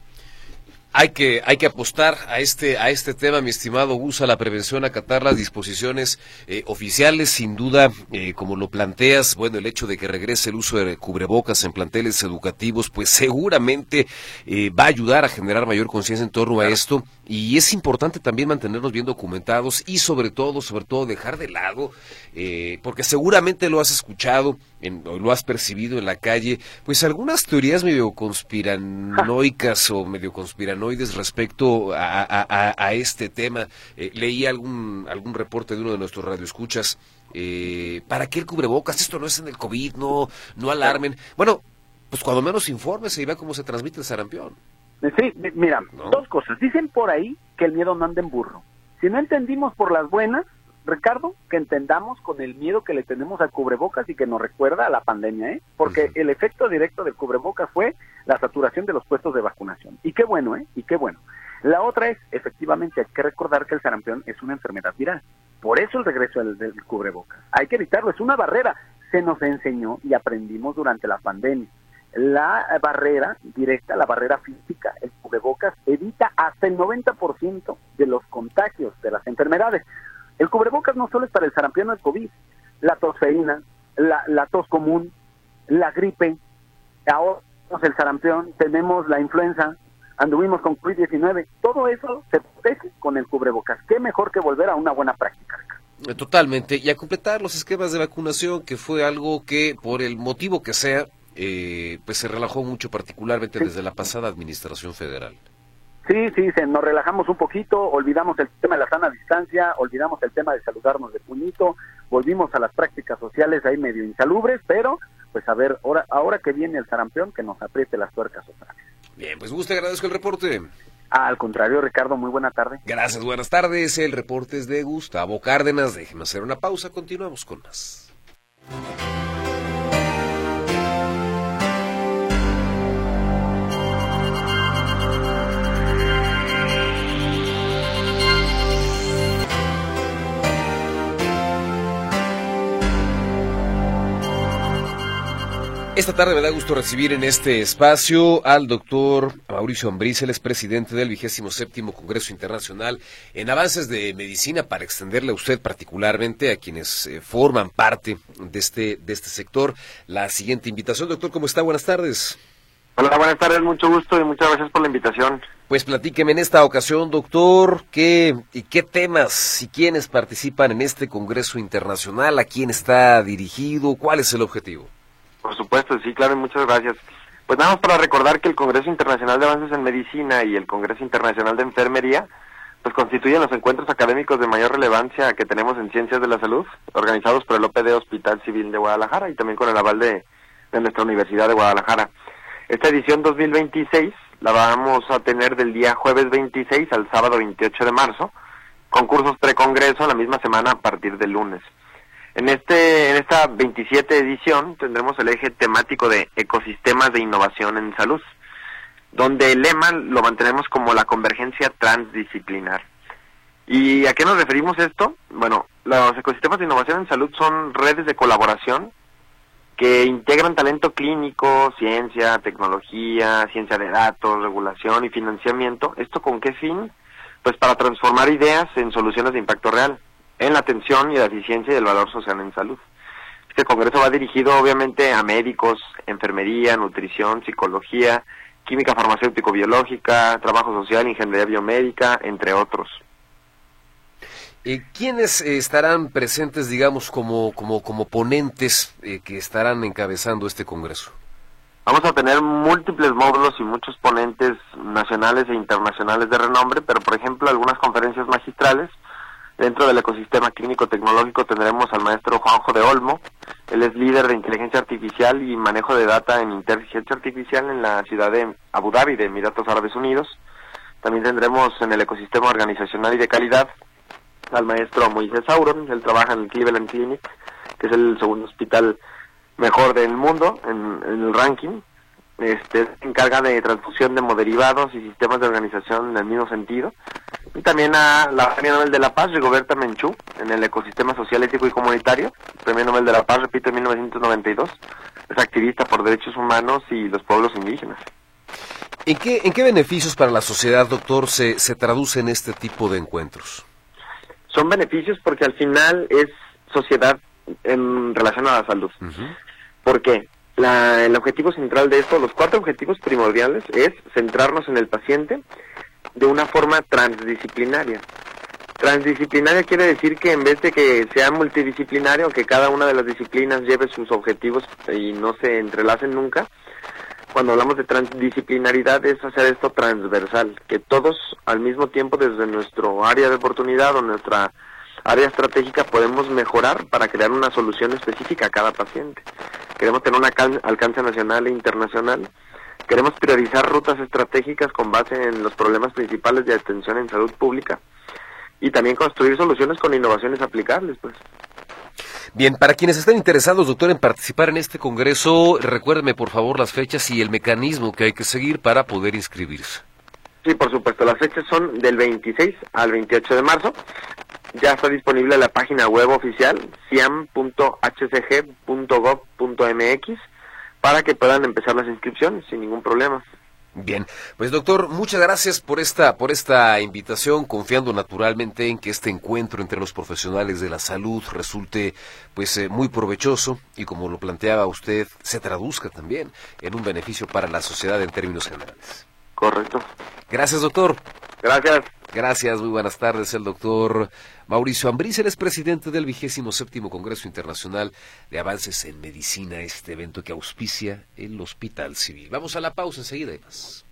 Hay que, hay que apostar a este, a este tema, mi estimado Gus, a la prevención, acatar las disposiciones eh, oficiales, sin duda, eh, como lo planteas, bueno, el hecho de que regrese el uso de cubrebocas en planteles educativos, pues seguramente eh, va a ayudar a generar mayor conciencia en torno a esto, y es importante también mantenernos bien documentados y sobre todo, sobre todo dejar de lado, eh, porque seguramente lo has escuchado, en, o lo has percibido en la calle, pues algunas teorías medio conspiranoicas o medio conspiranoides respecto a, a, a, a este tema. Eh, leí algún algún reporte de uno de nuestros radioescuchas. Eh, ¿Para qué el cubrebocas? Esto no es en el COVID, no, no alarmen. Bueno, pues cuando menos infórmese y vea cómo se transmite el sarampión. Sí, mira, ¿no? Dos cosas. Dicen por ahí que el miedo no anda en burro. Si no entendimos por las buenas, Ricardo, que entendamos con el miedo que le tenemos al cubrebocas y que nos recuerda a la pandemia, ¿eh? Porque uh-huh. el efecto directo del cubrebocas fue la saturación de los puestos de vacunación. Y qué bueno, ¿eh? Y qué bueno. La otra es, efectivamente, hay que recordar que el sarampión es una enfermedad viral. Por eso el regreso del, del cubrebocas. Hay que evitarlo, es una barrera. Se nos enseñó y aprendimos durante la pandemia. La barrera directa, la barrera física, el cubrebocas, evita hasta el noventa por ciento de los contagios de las enfermedades. El cubrebocas no solo es para el sarampión o el COVID, la tosferina, la, la tos común, la gripe, ahora tenemos el sarampión, tenemos la influenza, anduvimos con COVID diecinueve, todo eso se protege con el cubrebocas. ¿Qué mejor que volver a una buena práctica? Totalmente, y a completar los esquemas de vacunación, que fue algo que, por el motivo que sea, eh, pues se relajó mucho, particularmente sí. desde la pasada administración federal. Sí, sí, se, nos relajamos un poquito, olvidamos el tema de la sana distancia, olvidamos el tema de saludarnos de puñito, volvimos a las prácticas sociales ahí medio insalubres, pero pues a ver, ahora, ahora que viene el sarampión, que nos apriete las tuercas otra vez. Bien, pues Gus, te agradezco el reporte. Al contrario, Ricardo, muy buena tarde. Gracias, buenas tardes. El reporte es de Gustavo Cárdenas. Déjenme hacer una pausa, continuamos con más. Esta tarde me da gusto recibir en este espacio al doctor Mauricio Ambriz, él es presidente del vigésimo séptimo Congreso Internacional en Avances de Medicina, para extenderle a usted particularmente, a quienes eh, forman parte de este, de este sector, la siguiente invitación. Doctor, ¿cómo está? Buenas tardes. Hola, buenas tardes, mucho gusto y muchas gracias por la invitación. Pues platíqueme en esta ocasión, doctor, qué y qué temas y quiénes participan en este Congreso Internacional, a quién está dirigido, cuál es el objetivo. Por supuesto, sí, claro, y muchas gracias. Pues nada más para recordar que el Congreso Internacional de Avances en Medicina y el Congreso Internacional de Enfermería pues constituyen los encuentros académicos de mayor relevancia que tenemos en Ciencias de la Salud, organizados por el O P D Hospital Civil de Guadalajara y también con el aval de, de nuestra Universidad de Guadalajara. Esta edición dos mil veintiséis la vamos a tener del día jueves veintiséis al sábado veintiocho de marzo, con cursos precongreso la misma semana a partir del lunes. En este en esta veintisiete edición tendremos el eje temático de ecosistemas de innovación en salud, donde el lema lo mantenemos como la convergencia transdisciplinar. ¿Y a qué nos referimos esto? Bueno, los ecosistemas de innovación en salud son redes de colaboración que integran talento clínico, ciencia, tecnología, ciencia de datos, regulación y financiamiento. ¿Esto con qué fin? Pues para transformar ideas en soluciones de impacto real, en la atención y la eficiencia y el valor social en salud. Este congreso va dirigido obviamente a médicos, enfermería, nutrición, psicología, química farmacéutico-biológica, trabajo social, ingeniería biomédica, entre otros. Eh, ¿Quiénes eh, estarán presentes, digamos, como como como ponentes eh, que estarán encabezando este congreso? Vamos a tener múltiples módulos y muchos ponentes nacionales e internacionales de renombre, pero por ejemplo algunas conferencias magistrales. Dentro del ecosistema clínico-tecnológico tendremos al maestro Juanjo de Olmo. Él es líder de inteligencia artificial y manejo de data en inteligencia artificial en la ciudad de Abu Dhabi, de Emiratos Árabes Unidos. También tendremos en el ecosistema organizacional y de calidad al maestro Moisés Sauron. Él trabaja en el Cleveland Clinic, que es el segundo hospital mejor del mundo en, en el ranking. Este se encarga de transfusión de hemoderivados y sistemas de organización en el mismo sentido. Y también a la Premio Nobel de la Paz, Rigoberta Menchú, en el ecosistema social, ético y comunitario. Premio Nobel de la Paz, repito, en mil novecientos noventa y dos. Es activista por derechos humanos y los pueblos indígenas. ¿En qué, en qué beneficios para la sociedad, doctor, se, se traducen este tipo de encuentros? Son beneficios porque al final es sociedad en relación a la salud. Uh-huh. ¿Por qué? La, el objetivo central de esto, los cuatro objetivos primordiales, es centrarnos en el paciente de una forma transdisciplinaria. Transdisciplinaria quiere decir que en vez de que sea multidisciplinario, que cada una de las disciplinas lleve sus objetivos y no se entrelacen nunca, cuando hablamos de transdisciplinaridad es hacer esto transversal, que todos al mismo tiempo desde nuestro área de oportunidad o nuestra área estratégica podemos mejorar para crear una solución específica a cada paciente. Queremos tener un alcance nacional e internacional. Queremos priorizar rutas estratégicas con base en los problemas principales de atención en salud pública y también construir soluciones con innovaciones aplicables, pues. Bien, para quienes estén interesados, doctor, en participar en este congreso, recuérdeme por favor las fechas y el mecanismo que hay que seguir para poder inscribirse. Sí, por supuesto, las fechas son del veintiséis al veintiocho de marzo. Ya está disponible la página web oficial ciam punto h c g punto gov punto m x para que puedan empezar las inscripciones sin ningún problema. Bien, pues doctor, muchas gracias por esta por esta invitación, confiando naturalmente en que este encuentro entre los profesionales de la salud resulte pues eh, muy provechoso y, como lo planteaba usted, se traduzca también en un beneficio para la sociedad en términos generales. Correcto. Gracias, doctor. Gracias. Gracias, muy buenas tardes. El doctor Mauricio Ambriz, él es presidente del vigésimo séptimo Congreso Internacional de Avances en Medicina, este evento que auspicia el Hospital Civil. Vamos a la pausa, enseguida hay más.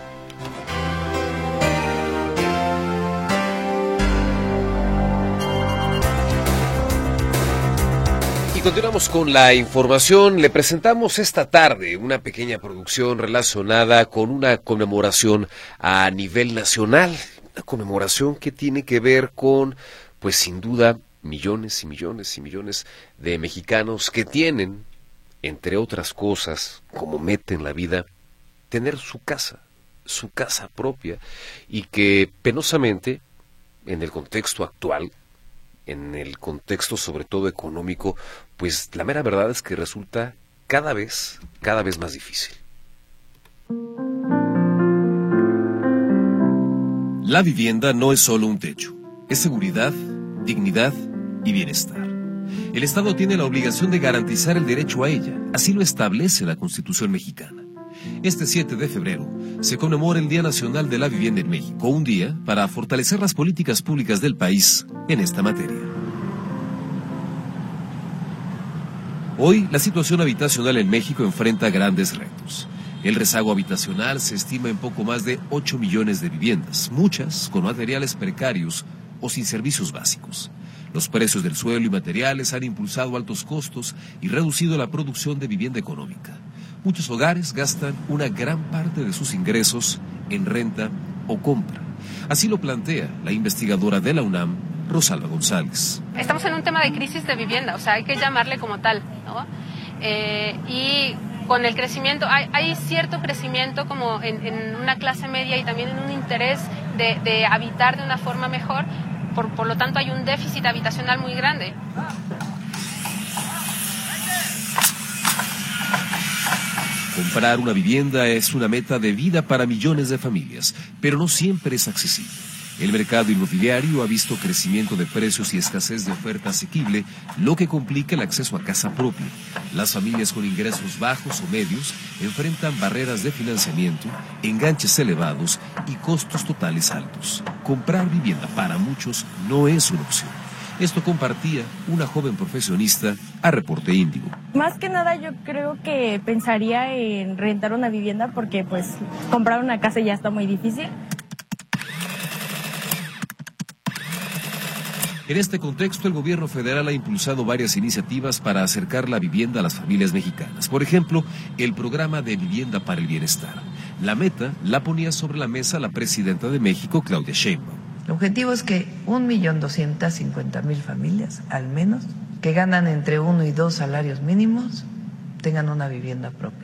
Y continuamos con la información. Le presentamos esta tarde una pequeña producción relacionada con una conmemoración a nivel nacional. Una conmemoración que tiene que ver con, pues sin duda, millones y millones y millones de mexicanos que tienen, entre otras cosas, como meta en la vida, tener su casa, su casa propia, y que penosamente, en el contexto actual, en el contexto sobre todo económico, pues la mera verdad es que resulta cada vez, cada vez más difícil. La vivienda no es solo un techo, es seguridad, dignidad y bienestar. El Estado tiene la obligación de garantizar el derecho a ella, así lo establece la Constitución mexicana. Este siete de febrero se conmemora el Día Nacional de la Vivienda en México, un día para fortalecer las políticas públicas del país en esta materia. Hoy, la situación habitacional en México enfrenta grandes retos. El rezago habitacional se estima en poco más de ocho millones de viviendas, muchas con materiales precarios o sin servicios básicos. Los precios del suelo y materiales han impulsado altos costos y reducido la producción de vivienda económica. Muchos hogares gastan una gran parte de sus ingresos en renta o compra. Así lo plantea la investigadora de la UNAM, Rosalba González. Estamos en un tema de crisis de vivienda, o sea, hay que llamarle como tal, ¿no? Eh, y con el crecimiento, hay, hay cierto crecimiento como en, en una clase media y también en un interés de, de habitar de una forma mejor, por, por lo tanto hay un déficit habitacional muy grande. Comprar una vivienda es una meta de vida para millones de familias, pero no siempre es accesible. El mercado inmobiliario ha visto crecimiento de precios y escasez de oferta asequible, lo que complica el acceso a casa propia. Las familias con ingresos bajos o medios enfrentan barreras de financiamiento, enganches elevados y costos totales altos. Comprar vivienda para muchos no es una opción. Esto compartía una joven profesionista a Reporte Índigo. Más que nada yo creo que pensaría en rentar una vivienda porque pues comprar una casa ya está muy difícil. En este contexto, el gobierno federal ha impulsado varias iniciativas para acercar la vivienda a las familias mexicanas. Por ejemplo, el programa de Vivienda para el Bienestar. La meta la ponía sobre la mesa la presidenta de México, Claudia Sheinbaum. El objetivo es que un millón doscientas cincuenta mil familias, al menos, que ganan entre uno y dos salarios mínimos, tengan una vivienda propia.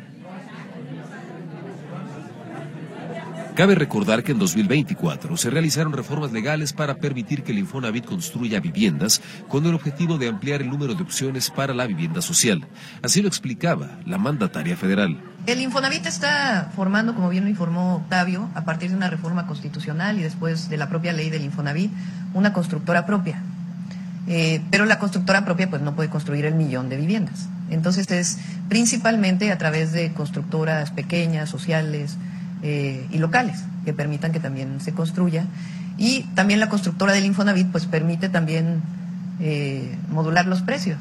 Cabe recordar que en dos mil veinticuatro se realizaron reformas legales para permitir que el Infonavit construya viviendas con el objetivo de ampliar el número de opciones para la vivienda social. Así lo explicaba la mandataria federal. El Infonavit está formando, como bien lo informó Octavio, a partir de una reforma constitucional y después de la propia ley del Infonavit, una constructora propia. Eh, pero la constructora propia pues no puede construir el millón de viviendas. Entonces es principalmente a través de constructoras pequeñas, sociales, Eh, y locales, que permitan que también se construya. Y también la constructora del Infonavit pues permite también eh, modular los precios.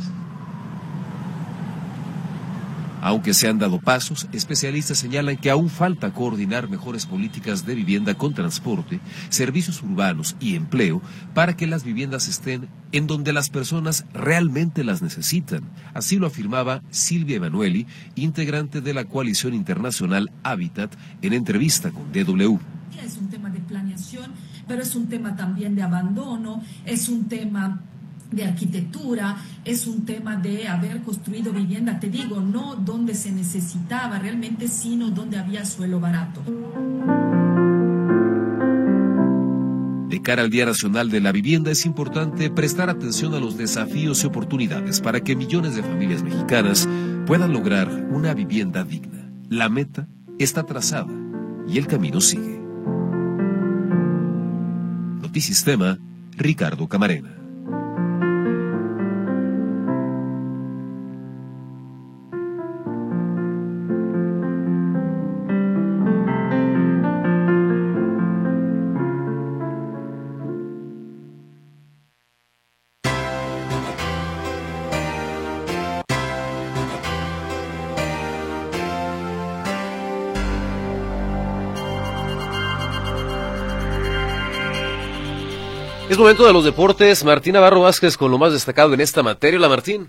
Aunque se han dado pasos, especialistas señalan que aún falta coordinar mejores políticas de vivienda con transporte, servicios urbanos y empleo para que las viviendas estén en donde las personas realmente las necesitan. Así lo afirmaba Silvia Emanueli, integrante de la coalición internacional Hábitat, en entrevista con D W. Es un tema de planeación, pero es un tema también de abandono, es un tema de arquitectura, es un tema de haber construido vivienda, te digo, no donde se necesitaba realmente, sino donde había suelo barato. De cara al Día Nacional de la Vivienda es importante prestar atención a los desafíos y oportunidades para que millones de familias mexicanas puedan lograr una vivienda digna. La meta está trazada y el camino sigue. Notisistema, Ricardo Camarena. Es momento de los deportes. Martín Navarro Vázquez con lo más destacado en esta materia. Hola, Martín.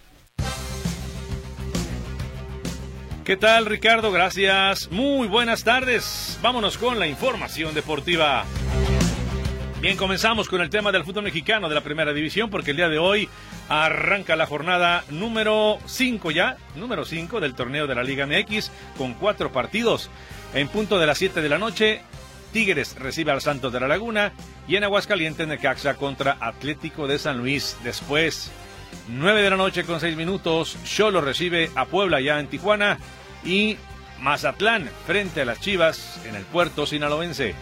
¿Qué tal, Ricardo? Gracias. Muy buenas tardes. Vámonos con la información deportiva. Bien, comenzamos con el tema del fútbol mexicano de la Primera División, porque el día de hoy arranca la jornada número cinco ya, número cinco del torneo de la Liga M X, con cuatro partidos. En punto de las siete de la noche, Tigres recibe al Santos de la Laguna y en Aguascalientes Necaxa contra Atlético de San Luis. Después, nueve de la noche con seis minutos, Xolos recibe a Puebla ya en Tijuana y Mazatlán frente a las Chivas en el puerto sinaloense.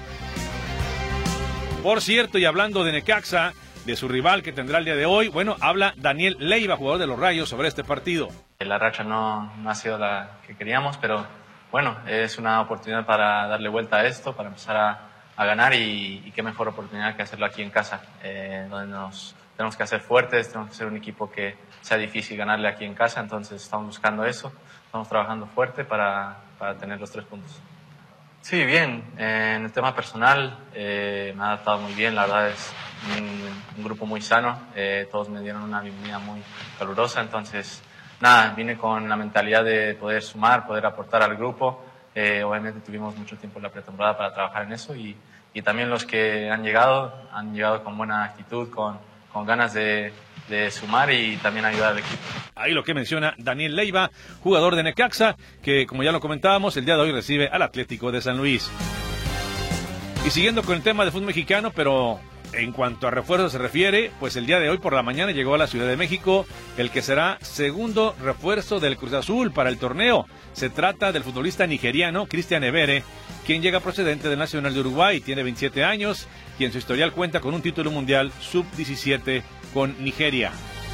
Por cierto, y hablando de Necaxa, de su rival que tendrá el día de hoy, bueno, habla Daniel Leiva, jugador de los Rayos, sobre este partido. La racha no, no ha sido la que queríamos, pero bueno, es una oportunidad para darle vuelta a esto, para empezar a, a ganar y, y qué mejor oportunidad que hacerlo aquí en casa, eh, donde nos tenemos que ser fuertes, tenemos que ser un equipo que sea difícil ganarle aquí en casa, entonces estamos buscando eso, estamos trabajando fuerte para, para tener los tres puntos. Sí, bien, eh, en el tema personal eh, me ha adaptado muy bien, la verdad es un, un grupo muy sano, eh, todos me dieron una bienvenida muy calurosa, entonces nada, vine con la mentalidad de poder sumar, poder aportar al grupo, eh, obviamente tuvimos mucho tiempo en la pretemporada para trabajar en eso y, y también los que han llegado, han llegado con buena actitud, con, con ganas de, de sumar y también ayudar al equipo. Ahí lo que menciona Daniel Leiva, jugador de Necaxa, que como ya lo comentábamos, el día de hoy recibe al Atlético de San Luis. Y siguiendo con el tema de fútbol mexicano, pero en cuanto a refuerzos se refiere, pues el día de hoy por la mañana llegó a la Ciudad de México el que será segundo refuerzo del Cruz Azul para el torneo. Se trata del futbolista nigeriano Cristian Evere, quien llega procedente del Nacional de Uruguay, tiene veintisiete años y en su historial cuenta con un título mundial sub diecisiete con Nigeria.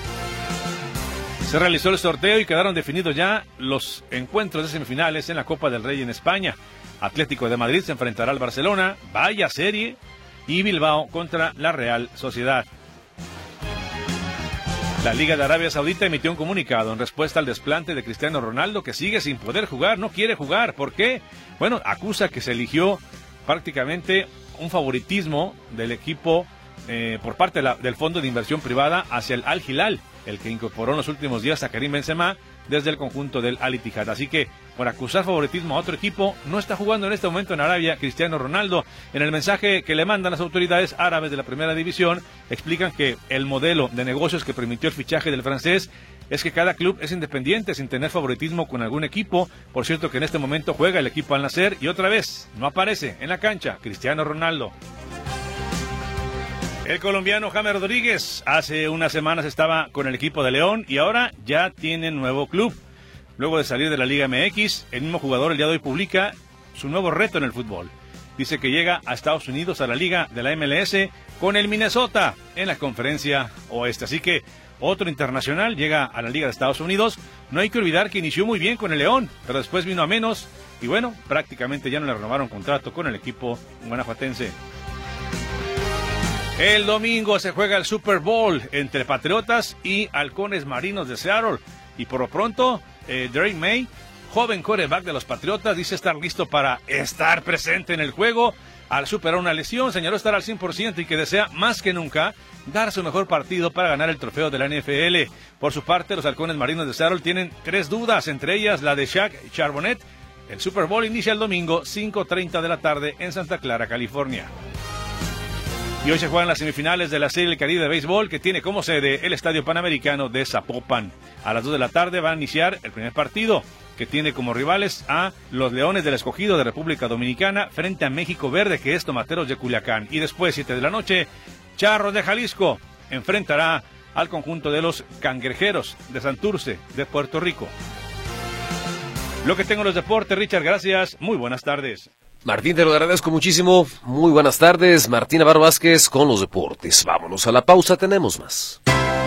Se realizó el sorteo y quedaron definidos ya los encuentros de semifinales en la Copa del Rey en España. Atlético de Madrid se enfrentará al Barcelona, vaya serie, y Bilbao contra la Real Sociedad. La Liga de Arabia Saudita emitió un comunicado en respuesta al desplante de Cristiano Ronaldo, que sigue sin poder jugar, no quiere jugar. ¿Por qué? Bueno, acusa que se eligió prácticamente un favoritismo del equipo eh, por parte de la, del fondo de inversión privada hacia el Al Hilal, el que incorporó en los últimos días a Karim Benzema desde el conjunto del Al Ittihad. Así que, por acusar favoritismo a otro equipo, no está jugando en este momento en Arabia Cristiano Ronaldo. En el mensaje que le mandan las autoridades árabes de la Primera División, explican que el modelo de negocios que permitió el fichaje del francés es que cada club es independiente sin tener favoritismo con algún equipo. Por cierto que en este momento juega el equipo Al Nassr y otra vez no aparece en la cancha Cristiano Ronaldo. El colombiano James Rodríguez hace unas semanas estaba con el equipo de León y ahora ya tiene nuevo club. Luego de salir de la Liga M X, el mismo jugador el día de hoy publica su nuevo reto en el fútbol. Dice que llega a Estados Unidos a la Liga de la M L S con el Minnesota en la Conferencia Oeste. Así que otro internacional llega a la Liga de Estados Unidos. No hay que olvidar que inició muy bien con el León, pero después vino a menos y bueno, prácticamente ya no le renovaron contrato con el equipo guanajuatense. El domingo se juega el Super Bowl entre Patriotas y Halcones Marinos de Seattle. Y por lo pronto, eh, Drake May, joven quarterback de los Patriotas, dice estar listo para estar presente en el juego. Al superar una lesión, señaló estar al cien por ciento y que desea más que nunca dar su mejor partido para ganar el trofeo de la N F L. Por su parte, los Halcones Marinos de Seattle tienen tres dudas, entre ellas la de Shaq Charbonnet. El Super Bowl inicia el domingo, cinco treinta de la tarde en Santa Clara, California. Y hoy se juegan las semifinales de la Serie del Caribe de Béisbol, que tiene como sede el Estadio Panamericano de Zapopan. A las dos de la tarde va a iniciar el primer partido, que tiene como rivales a los Leones del Escogido de República Dominicana frente a México Verde, que es Tomateros de Culiacán. Y después, siete de la noche, Charros de Jalisco enfrentará al conjunto de los Cangrejeros de Santurce de Puerto Rico. Lo que tengo en los deportes, Richard, gracias. Muy buenas tardes. Martín, te lo agradezco muchísimo. Muy buenas tardes. Martín Navarro Vázquez con los deportes. Vámonos a la pausa, tenemos más.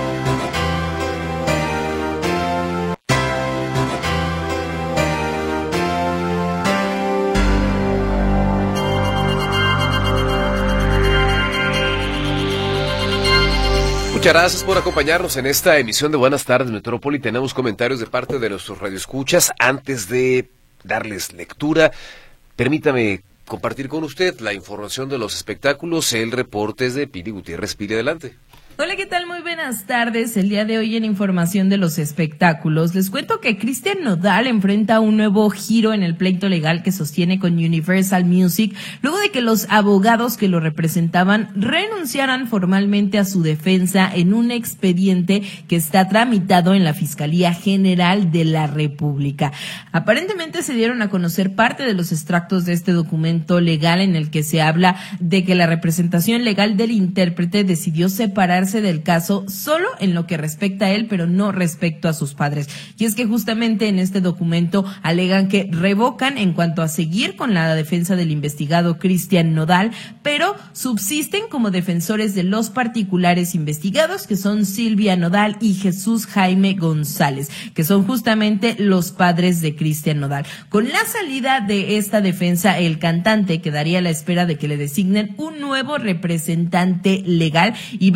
Muchas gracias por acompañarnos en esta emisión de Buenas Tardes Metrópoli. Tenemos comentarios de parte de nuestros radioescuchas. Antes de darles lectura, permítame compartir con usted la información de los espectáculos. El reporte es de Pili Gutiérrez. Pili, adelante. Hola, ¿qué tal? Muy buenas tardes. El día de hoy en Información de los Espectáculos les cuento que Cristian Nodal enfrenta un nuevo giro en el pleito legal que sostiene con Universal Music luego de que los abogados que lo representaban renunciaran formalmente a su defensa en un expediente que está tramitado en la Fiscalía General de la República. Aparentemente se dieron a conocer parte de los extractos de este documento legal en el que se habla de que la representación legal del intérprete decidió separarse del caso solo en lo que respecta a él, pero no respecto a sus padres. Y es que justamente en este documento alegan que revocan en cuanto a seguir con la defensa del investigado Cristian Nodal, pero subsisten como defensores de los particulares investigados, que son Silvia Nodal y Jesús Jaime González, que son justamente los padres de Cristian Nodal. Con la salida de esta defensa, el cantante quedaría a la espera de que le designen un nuevo representante legal y veremos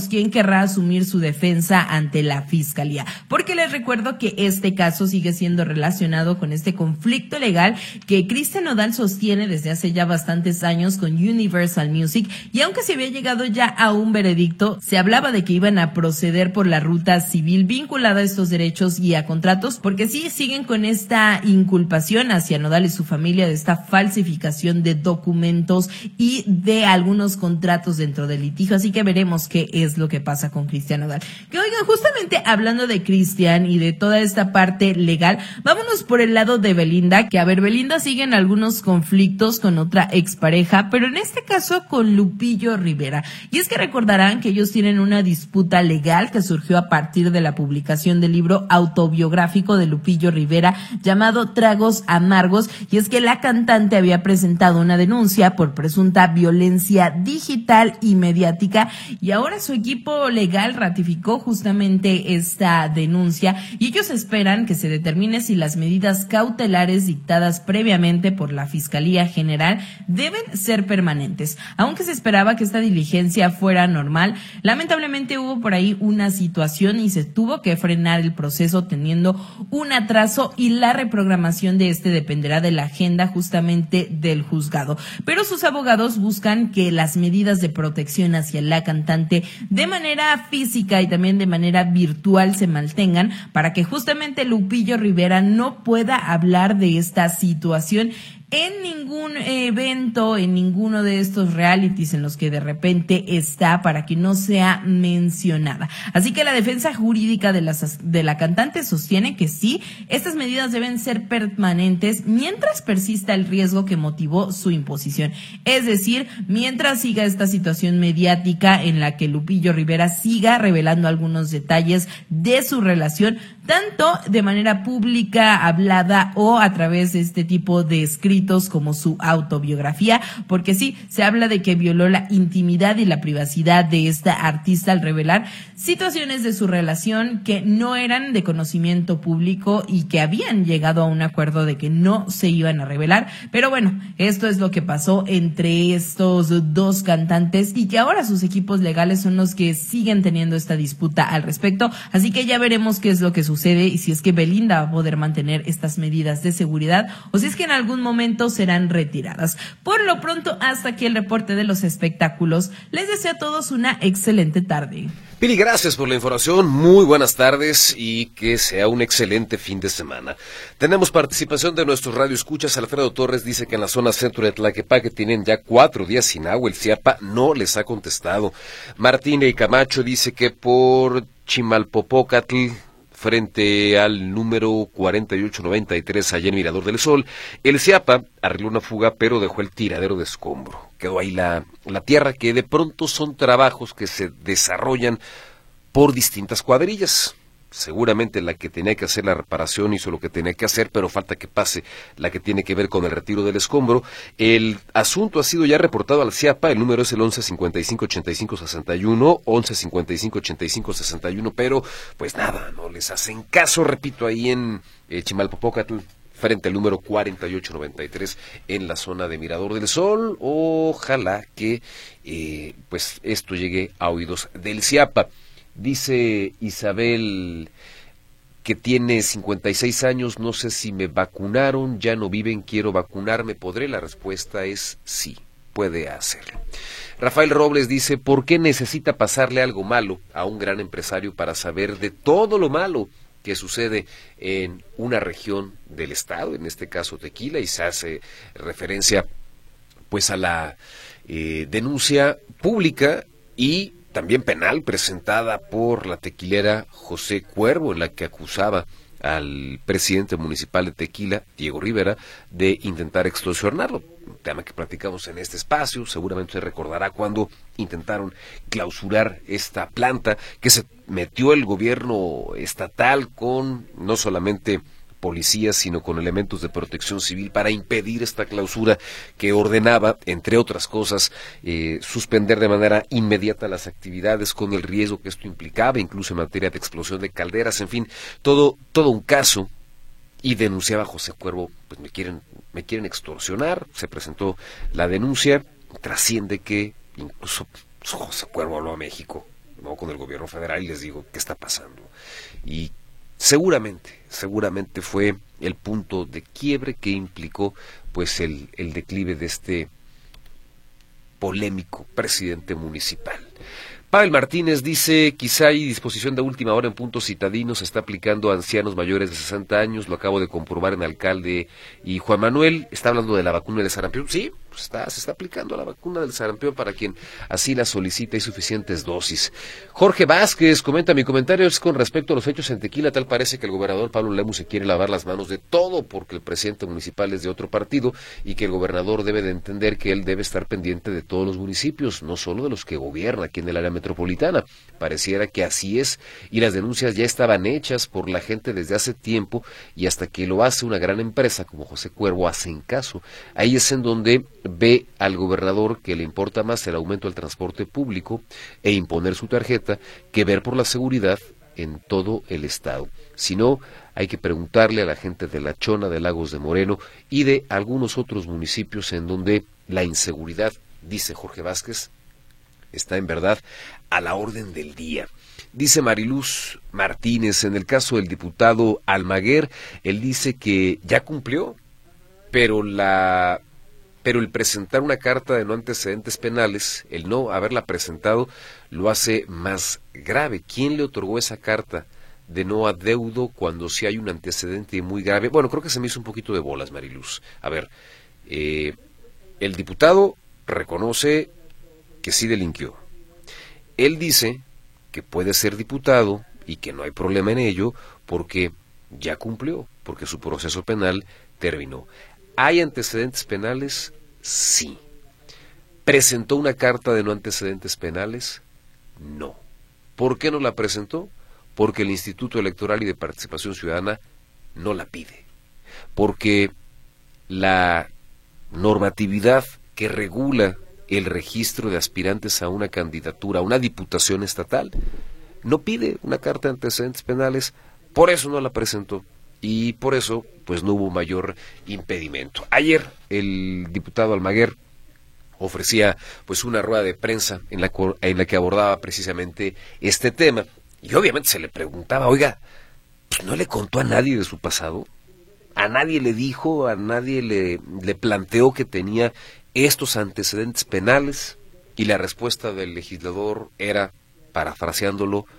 veremos quién querrá asumir su defensa ante la fiscalía, porque les recuerdo que este caso sigue siendo relacionado con este conflicto legal que Cristian Nodal sostiene desde hace ya bastantes años con Universal Music, y aunque se había llegado ya a un veredicto, se hablaba de que iban a proceder por la ruta civil vinculada a estos derechos y a contratos, porque sí siguen con esta inculpación hacia Nodal y su familia de esta falsificación de documentos y de algunos contratos dentro del litigio, así que veremos qué es lo que pasa con Cristian Nodal. Que oigan, justamente hablando de Cristian y de toda esta parte legal, vámonos por el lado de Belinda, que a ver, Belinda sigue en algunos conflictos con otra expareja, pero en este caso con Lupillo Rivera. Y es que recordarán que ellos tienen una disputa legal que surgió a partir de la publicación del libro autobiográfico de Lupillo Rivera llamado Tragos Amargos, y es que la cantante había presentado una denuncia por presunta violencia digital y mediática, y ahora su equipo legal ratificó justamente esta denuncia, y ellos esperan que se determine si las medidas cautelares dictadas previamente por la Fiscalía General deben ser permanentes. Aunque se esperaba que esta diligencia fuera normal, lamentablemente hubo por ahí una situación y se tuvo que frenar el proceso teniendo un atraso, y la reprogramación de este dependerá de la agenda justamente del juzgado. Pero sus abogados buscan que las medidas de protección hacia la cantante de manera física y también de manera virtual se mantengan para que justamente Lupillo Rivera no pueda hablar de esta situación en ningún evento, en ninguno de estos realities en los que de repente está, para que no sea mencionada. Así que la defensa jurídica de, las, de la cantante sostiene que sí, estas medidas deben ser permanentes mientras persista el riesgo que motivó su imposición. Es decir, mientras siga esta situación mediática en la que Lupillo Rivera siga revelando algunos detalles de su relación, tanto de manera pública, hablada o a través de este tipo de escritos como su autobiografía, porque sí, se habla de que violó la intimidad y la privacidad de esta artista al revelar situaciones de su relación que no eran de conocimiento público y que habían llegado a un acuerdo de que no se iban a revelar. Pero bueno, esto es lo que pasó entre estos dos cantantes, y que ahora sus equipos legales son los que siguen teniendo esta disputa al respecto, así que ya veremos qué es lo que sucede y si es que Belinda va a poder mantener estas medidas de seguridad o si es que en algún momento serán retiradas. Por lo pronto, hasta aquí el reporte de los espectáculos. Les deseo a todos una excelente tarde. Pili, gracias por la información, muy buenas tardes y que sea un excelente fin de semana. Tenemos participación de nuestros radioescuchas. Alfredo Torres dice que en la zona centro de Tlaquepaque tienen ya cuatro días sin agua, el CIAPA no les ha contestado. Martín y Camacho dice que por Chimalpopócatl, frente al número cuarenta y ocho noventa y tres allá en Mirador del Sol, el CIAPA arregló una fuga pero dejó el tiradero de escombro. Quedó ahí la, la tierra, que de pronto son trabajos que se desarrollan por distintas cuadrillas. Seguramente la que tenía que hacer la reparación hizo lo que tenía que hacer, pero falta que pase la que tiene que ver con el retiro del escombro. El asunto ha sido ya reportado al CIAPA, el número es el once cincuenta y cinco ochenta y cinco sesenta y uno, once cincuenta y cinco ochenta y cinco sesenta y uno, pero pues nada, no les hacen caso, repito, ahí en eh, Chimalpopócatl, frente al número cuarenta y ocho noventa y tres en la zona de Mirador del Sol. Ojalá que eh, pues esto llegue a oídos del CIAPA. Dice Isabel que tiene cincuenta y seis años, no sé si me vacunaron, ya no viven, quiero vacunarme, ¿podré? La respuesta es sí, puede hacerlo. Rafael Robles dice, ¿por qué necesita pasarle algo malo a un gran empresario para saber de todo lo malo que sucede en una región del estado, en este caso Tequila, y se hace referencia pues a la eh, denuncia pública y también penal presentada por la tequilera José Cuervo, en la que acusaba al presidente municipal de Tequila, Diego Rivera, de intentar extorsionarlo. Un tema que platicamos en este espacio, seguramente se recordará cuando intentaron clausurar esta planta, que se metió el gobierno estatal con no solamente policías, sino con elementos de protección civil para impedir esta clausura que ordenaba, entre otras cosas, eh, suspender de manera inmediata las actividades con el riesgo que esto implicaba, incluso en materia de explosión de calderas, en fin, todo, todo un caso. Y denunciaba a José Cuervo, pues me quieren, me quieren extorsionar. Se presentó la denuncia, trasciende que incluso José Cuervo habló a México no con el gobierno federal, y les digo, ¿qué está pasando? Y seguramente, seguramente fue el punto de quiebre que implicó pues el, el declive de este polémico presidente municipal. Pavel Martínez dice, quizá hay disposición de última hora en puntos citadinos, se está aplicando a ancianos mayores de sesenta años, lo acabo de comprobar en Alcalde. Y Juan Manuel está hablando de la vacuna del sarampión. Sí, pues está, se está aplicando la vacuna del sarampión para quien así la solicita, y suficientes dosis. Jorge Vázquez comenta, mi comentario es con respecto a los hechos en Tequila. Tal parece que el gobernador Pablo Lemus se quiere lavar las manos de todo porque el presidente municipal es de otro partido, y que el gobernador debe de entender que él debe estar pendiente de todos los municipios, no solo de los que gobierna aquí en el área metropolitana. Pareciera que así es, y las denuncias ya estaban hechas por la gente desde hace tiempo, y hasta que lo hace una gran empresa como José Cuervo hacen caso. Ahí es en donde ve al gobernador que le importa más el aumento del transporte público e imponer su tarjeta que ver por la seguridad en todo el estado. Si no, hay que preguntarle a la gente de La Chona, de Lagos de Moreno y de algunos otros municipios en donde la inseguridad, dice Jorge Vázquez, está en verdad a la orden del día. Dice Mariluz Martínez, en el caso del diputado Almaguer, él dice que ya cumplió, pero la pero el presentar una carta de no antecedentes penales, el no haberla presentado, lo hace más grave. ¿Quién le otorgó esa carta de no adeudo cuando sí hay un antecedente muy grave? Bueno, creo que se me hizo un poquito de bolas, Mariluz. A ver, eh, el diputado reconoce que sí delinquió. Él dice que puede ser diputado y que no hay problema en ello porque ya cumplió, porque su proceso penal terminó. ¿Hay antecedentes penales? Sí. ¿Presentó una carta de no antecedentes penales? No. ¿Por qué no la presentó? Porque el Instituto Electoral y de Participación Ciudadana no la pide. Porque la normatividad que regula el registro de aspirantes a una candidatura, a una diputación estatal, no pide una carta de antecedentes penales, por eso no la presentó. Y por eso, pues no hubo mayor impedimento. Ayer, el diputado Almaguer ofrecía pues una rueda de prensa en la, en la que abordaba precisamente este tema. Y obviamente se le preguntaba, oiga, pues ¿no le contó a nadie de su pasado? ¿A nadie le dijo, a nadie le, le planteó que tenía estos antecedentes penales? Y la respuesta del legislador era, parafraseándolo,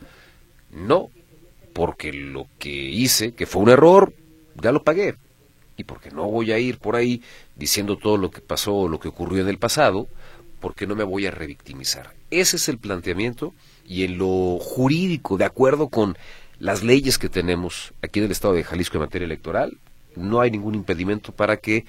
no. Porque lo que hice, que fue un error, ya lo pagué. Y porque no voy a ir por ahí diciendo todo lo que pasó o lo que ocurrió en el pasado, porque no me voy a revictimizar. Ese es el planteamiento, y en lo jurídico, de acuerdo con las leyes que tenemos aquí en el estado de Jalisco en materia electoral, no hay ningún impedimento para que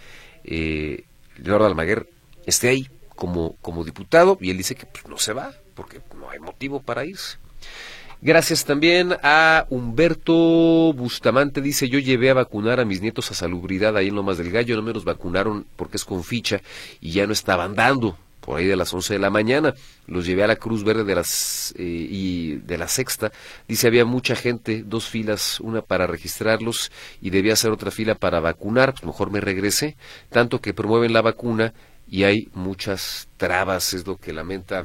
eh, Leonardo Almaguer esté ahí como, como diputado, y él dice que pues, no se va, porque no hay motivo para irse. Gracias también a Humberto Bustamante, dice, yo llevé a vacunar a mis nietos a Salubridad ahí en Lomas del Gallo, no me los vacunaron porque es con ficha y ya no estaban dando, por ahí de las once de la mañana, los llevé a la Cruz Verde de las eh, y de la Sexta, dice, había mucha gente, dos filas, una para registrarlos y debía hacer otra fila para vacunar, pues mejor me regresé, tanto que promueven la vacuna y hay muchas trabas, es lo que lamenta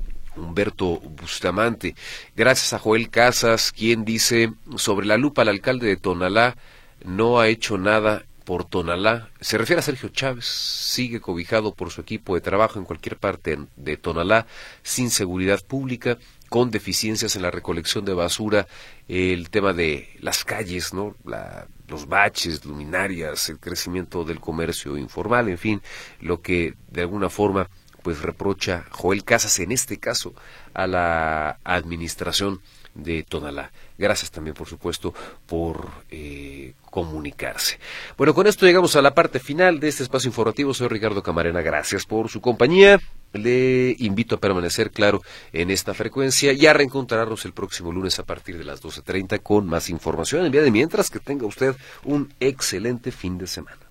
Humberto Bustamante. Gracias a Joel Casas, quien dice, sobre la lupa, el alcalde de Tonalá no ha hecho nada por Tonalá. Se refiere a Sergio Chávez, sigue cobijado por su equipo de trabajo en cualquier parte de Tonalá, sin seguridad pública, con deficiencias en la recolección de basura, el tema de las calles, ¿no? La, los baches, luminarias, el crecimiento del comercio informal, en fin, lo que de alguna forma pues reprocha Joel Casas, en este caso, a la administración de Tonalá. Gracias también, por supuesto, por eh, comunicarse. Bueno, con esto llegamos a la parte final de este espacio informativo. Soy Ricardo Camarena, gracias por su compañía. Le invito a permanecer, claro, en esta frecuencia y a reencontrarnos el próximo lunes a partir de las doce treinta con más información. En vía de mientras, que tenga usted un excelente fin de semana.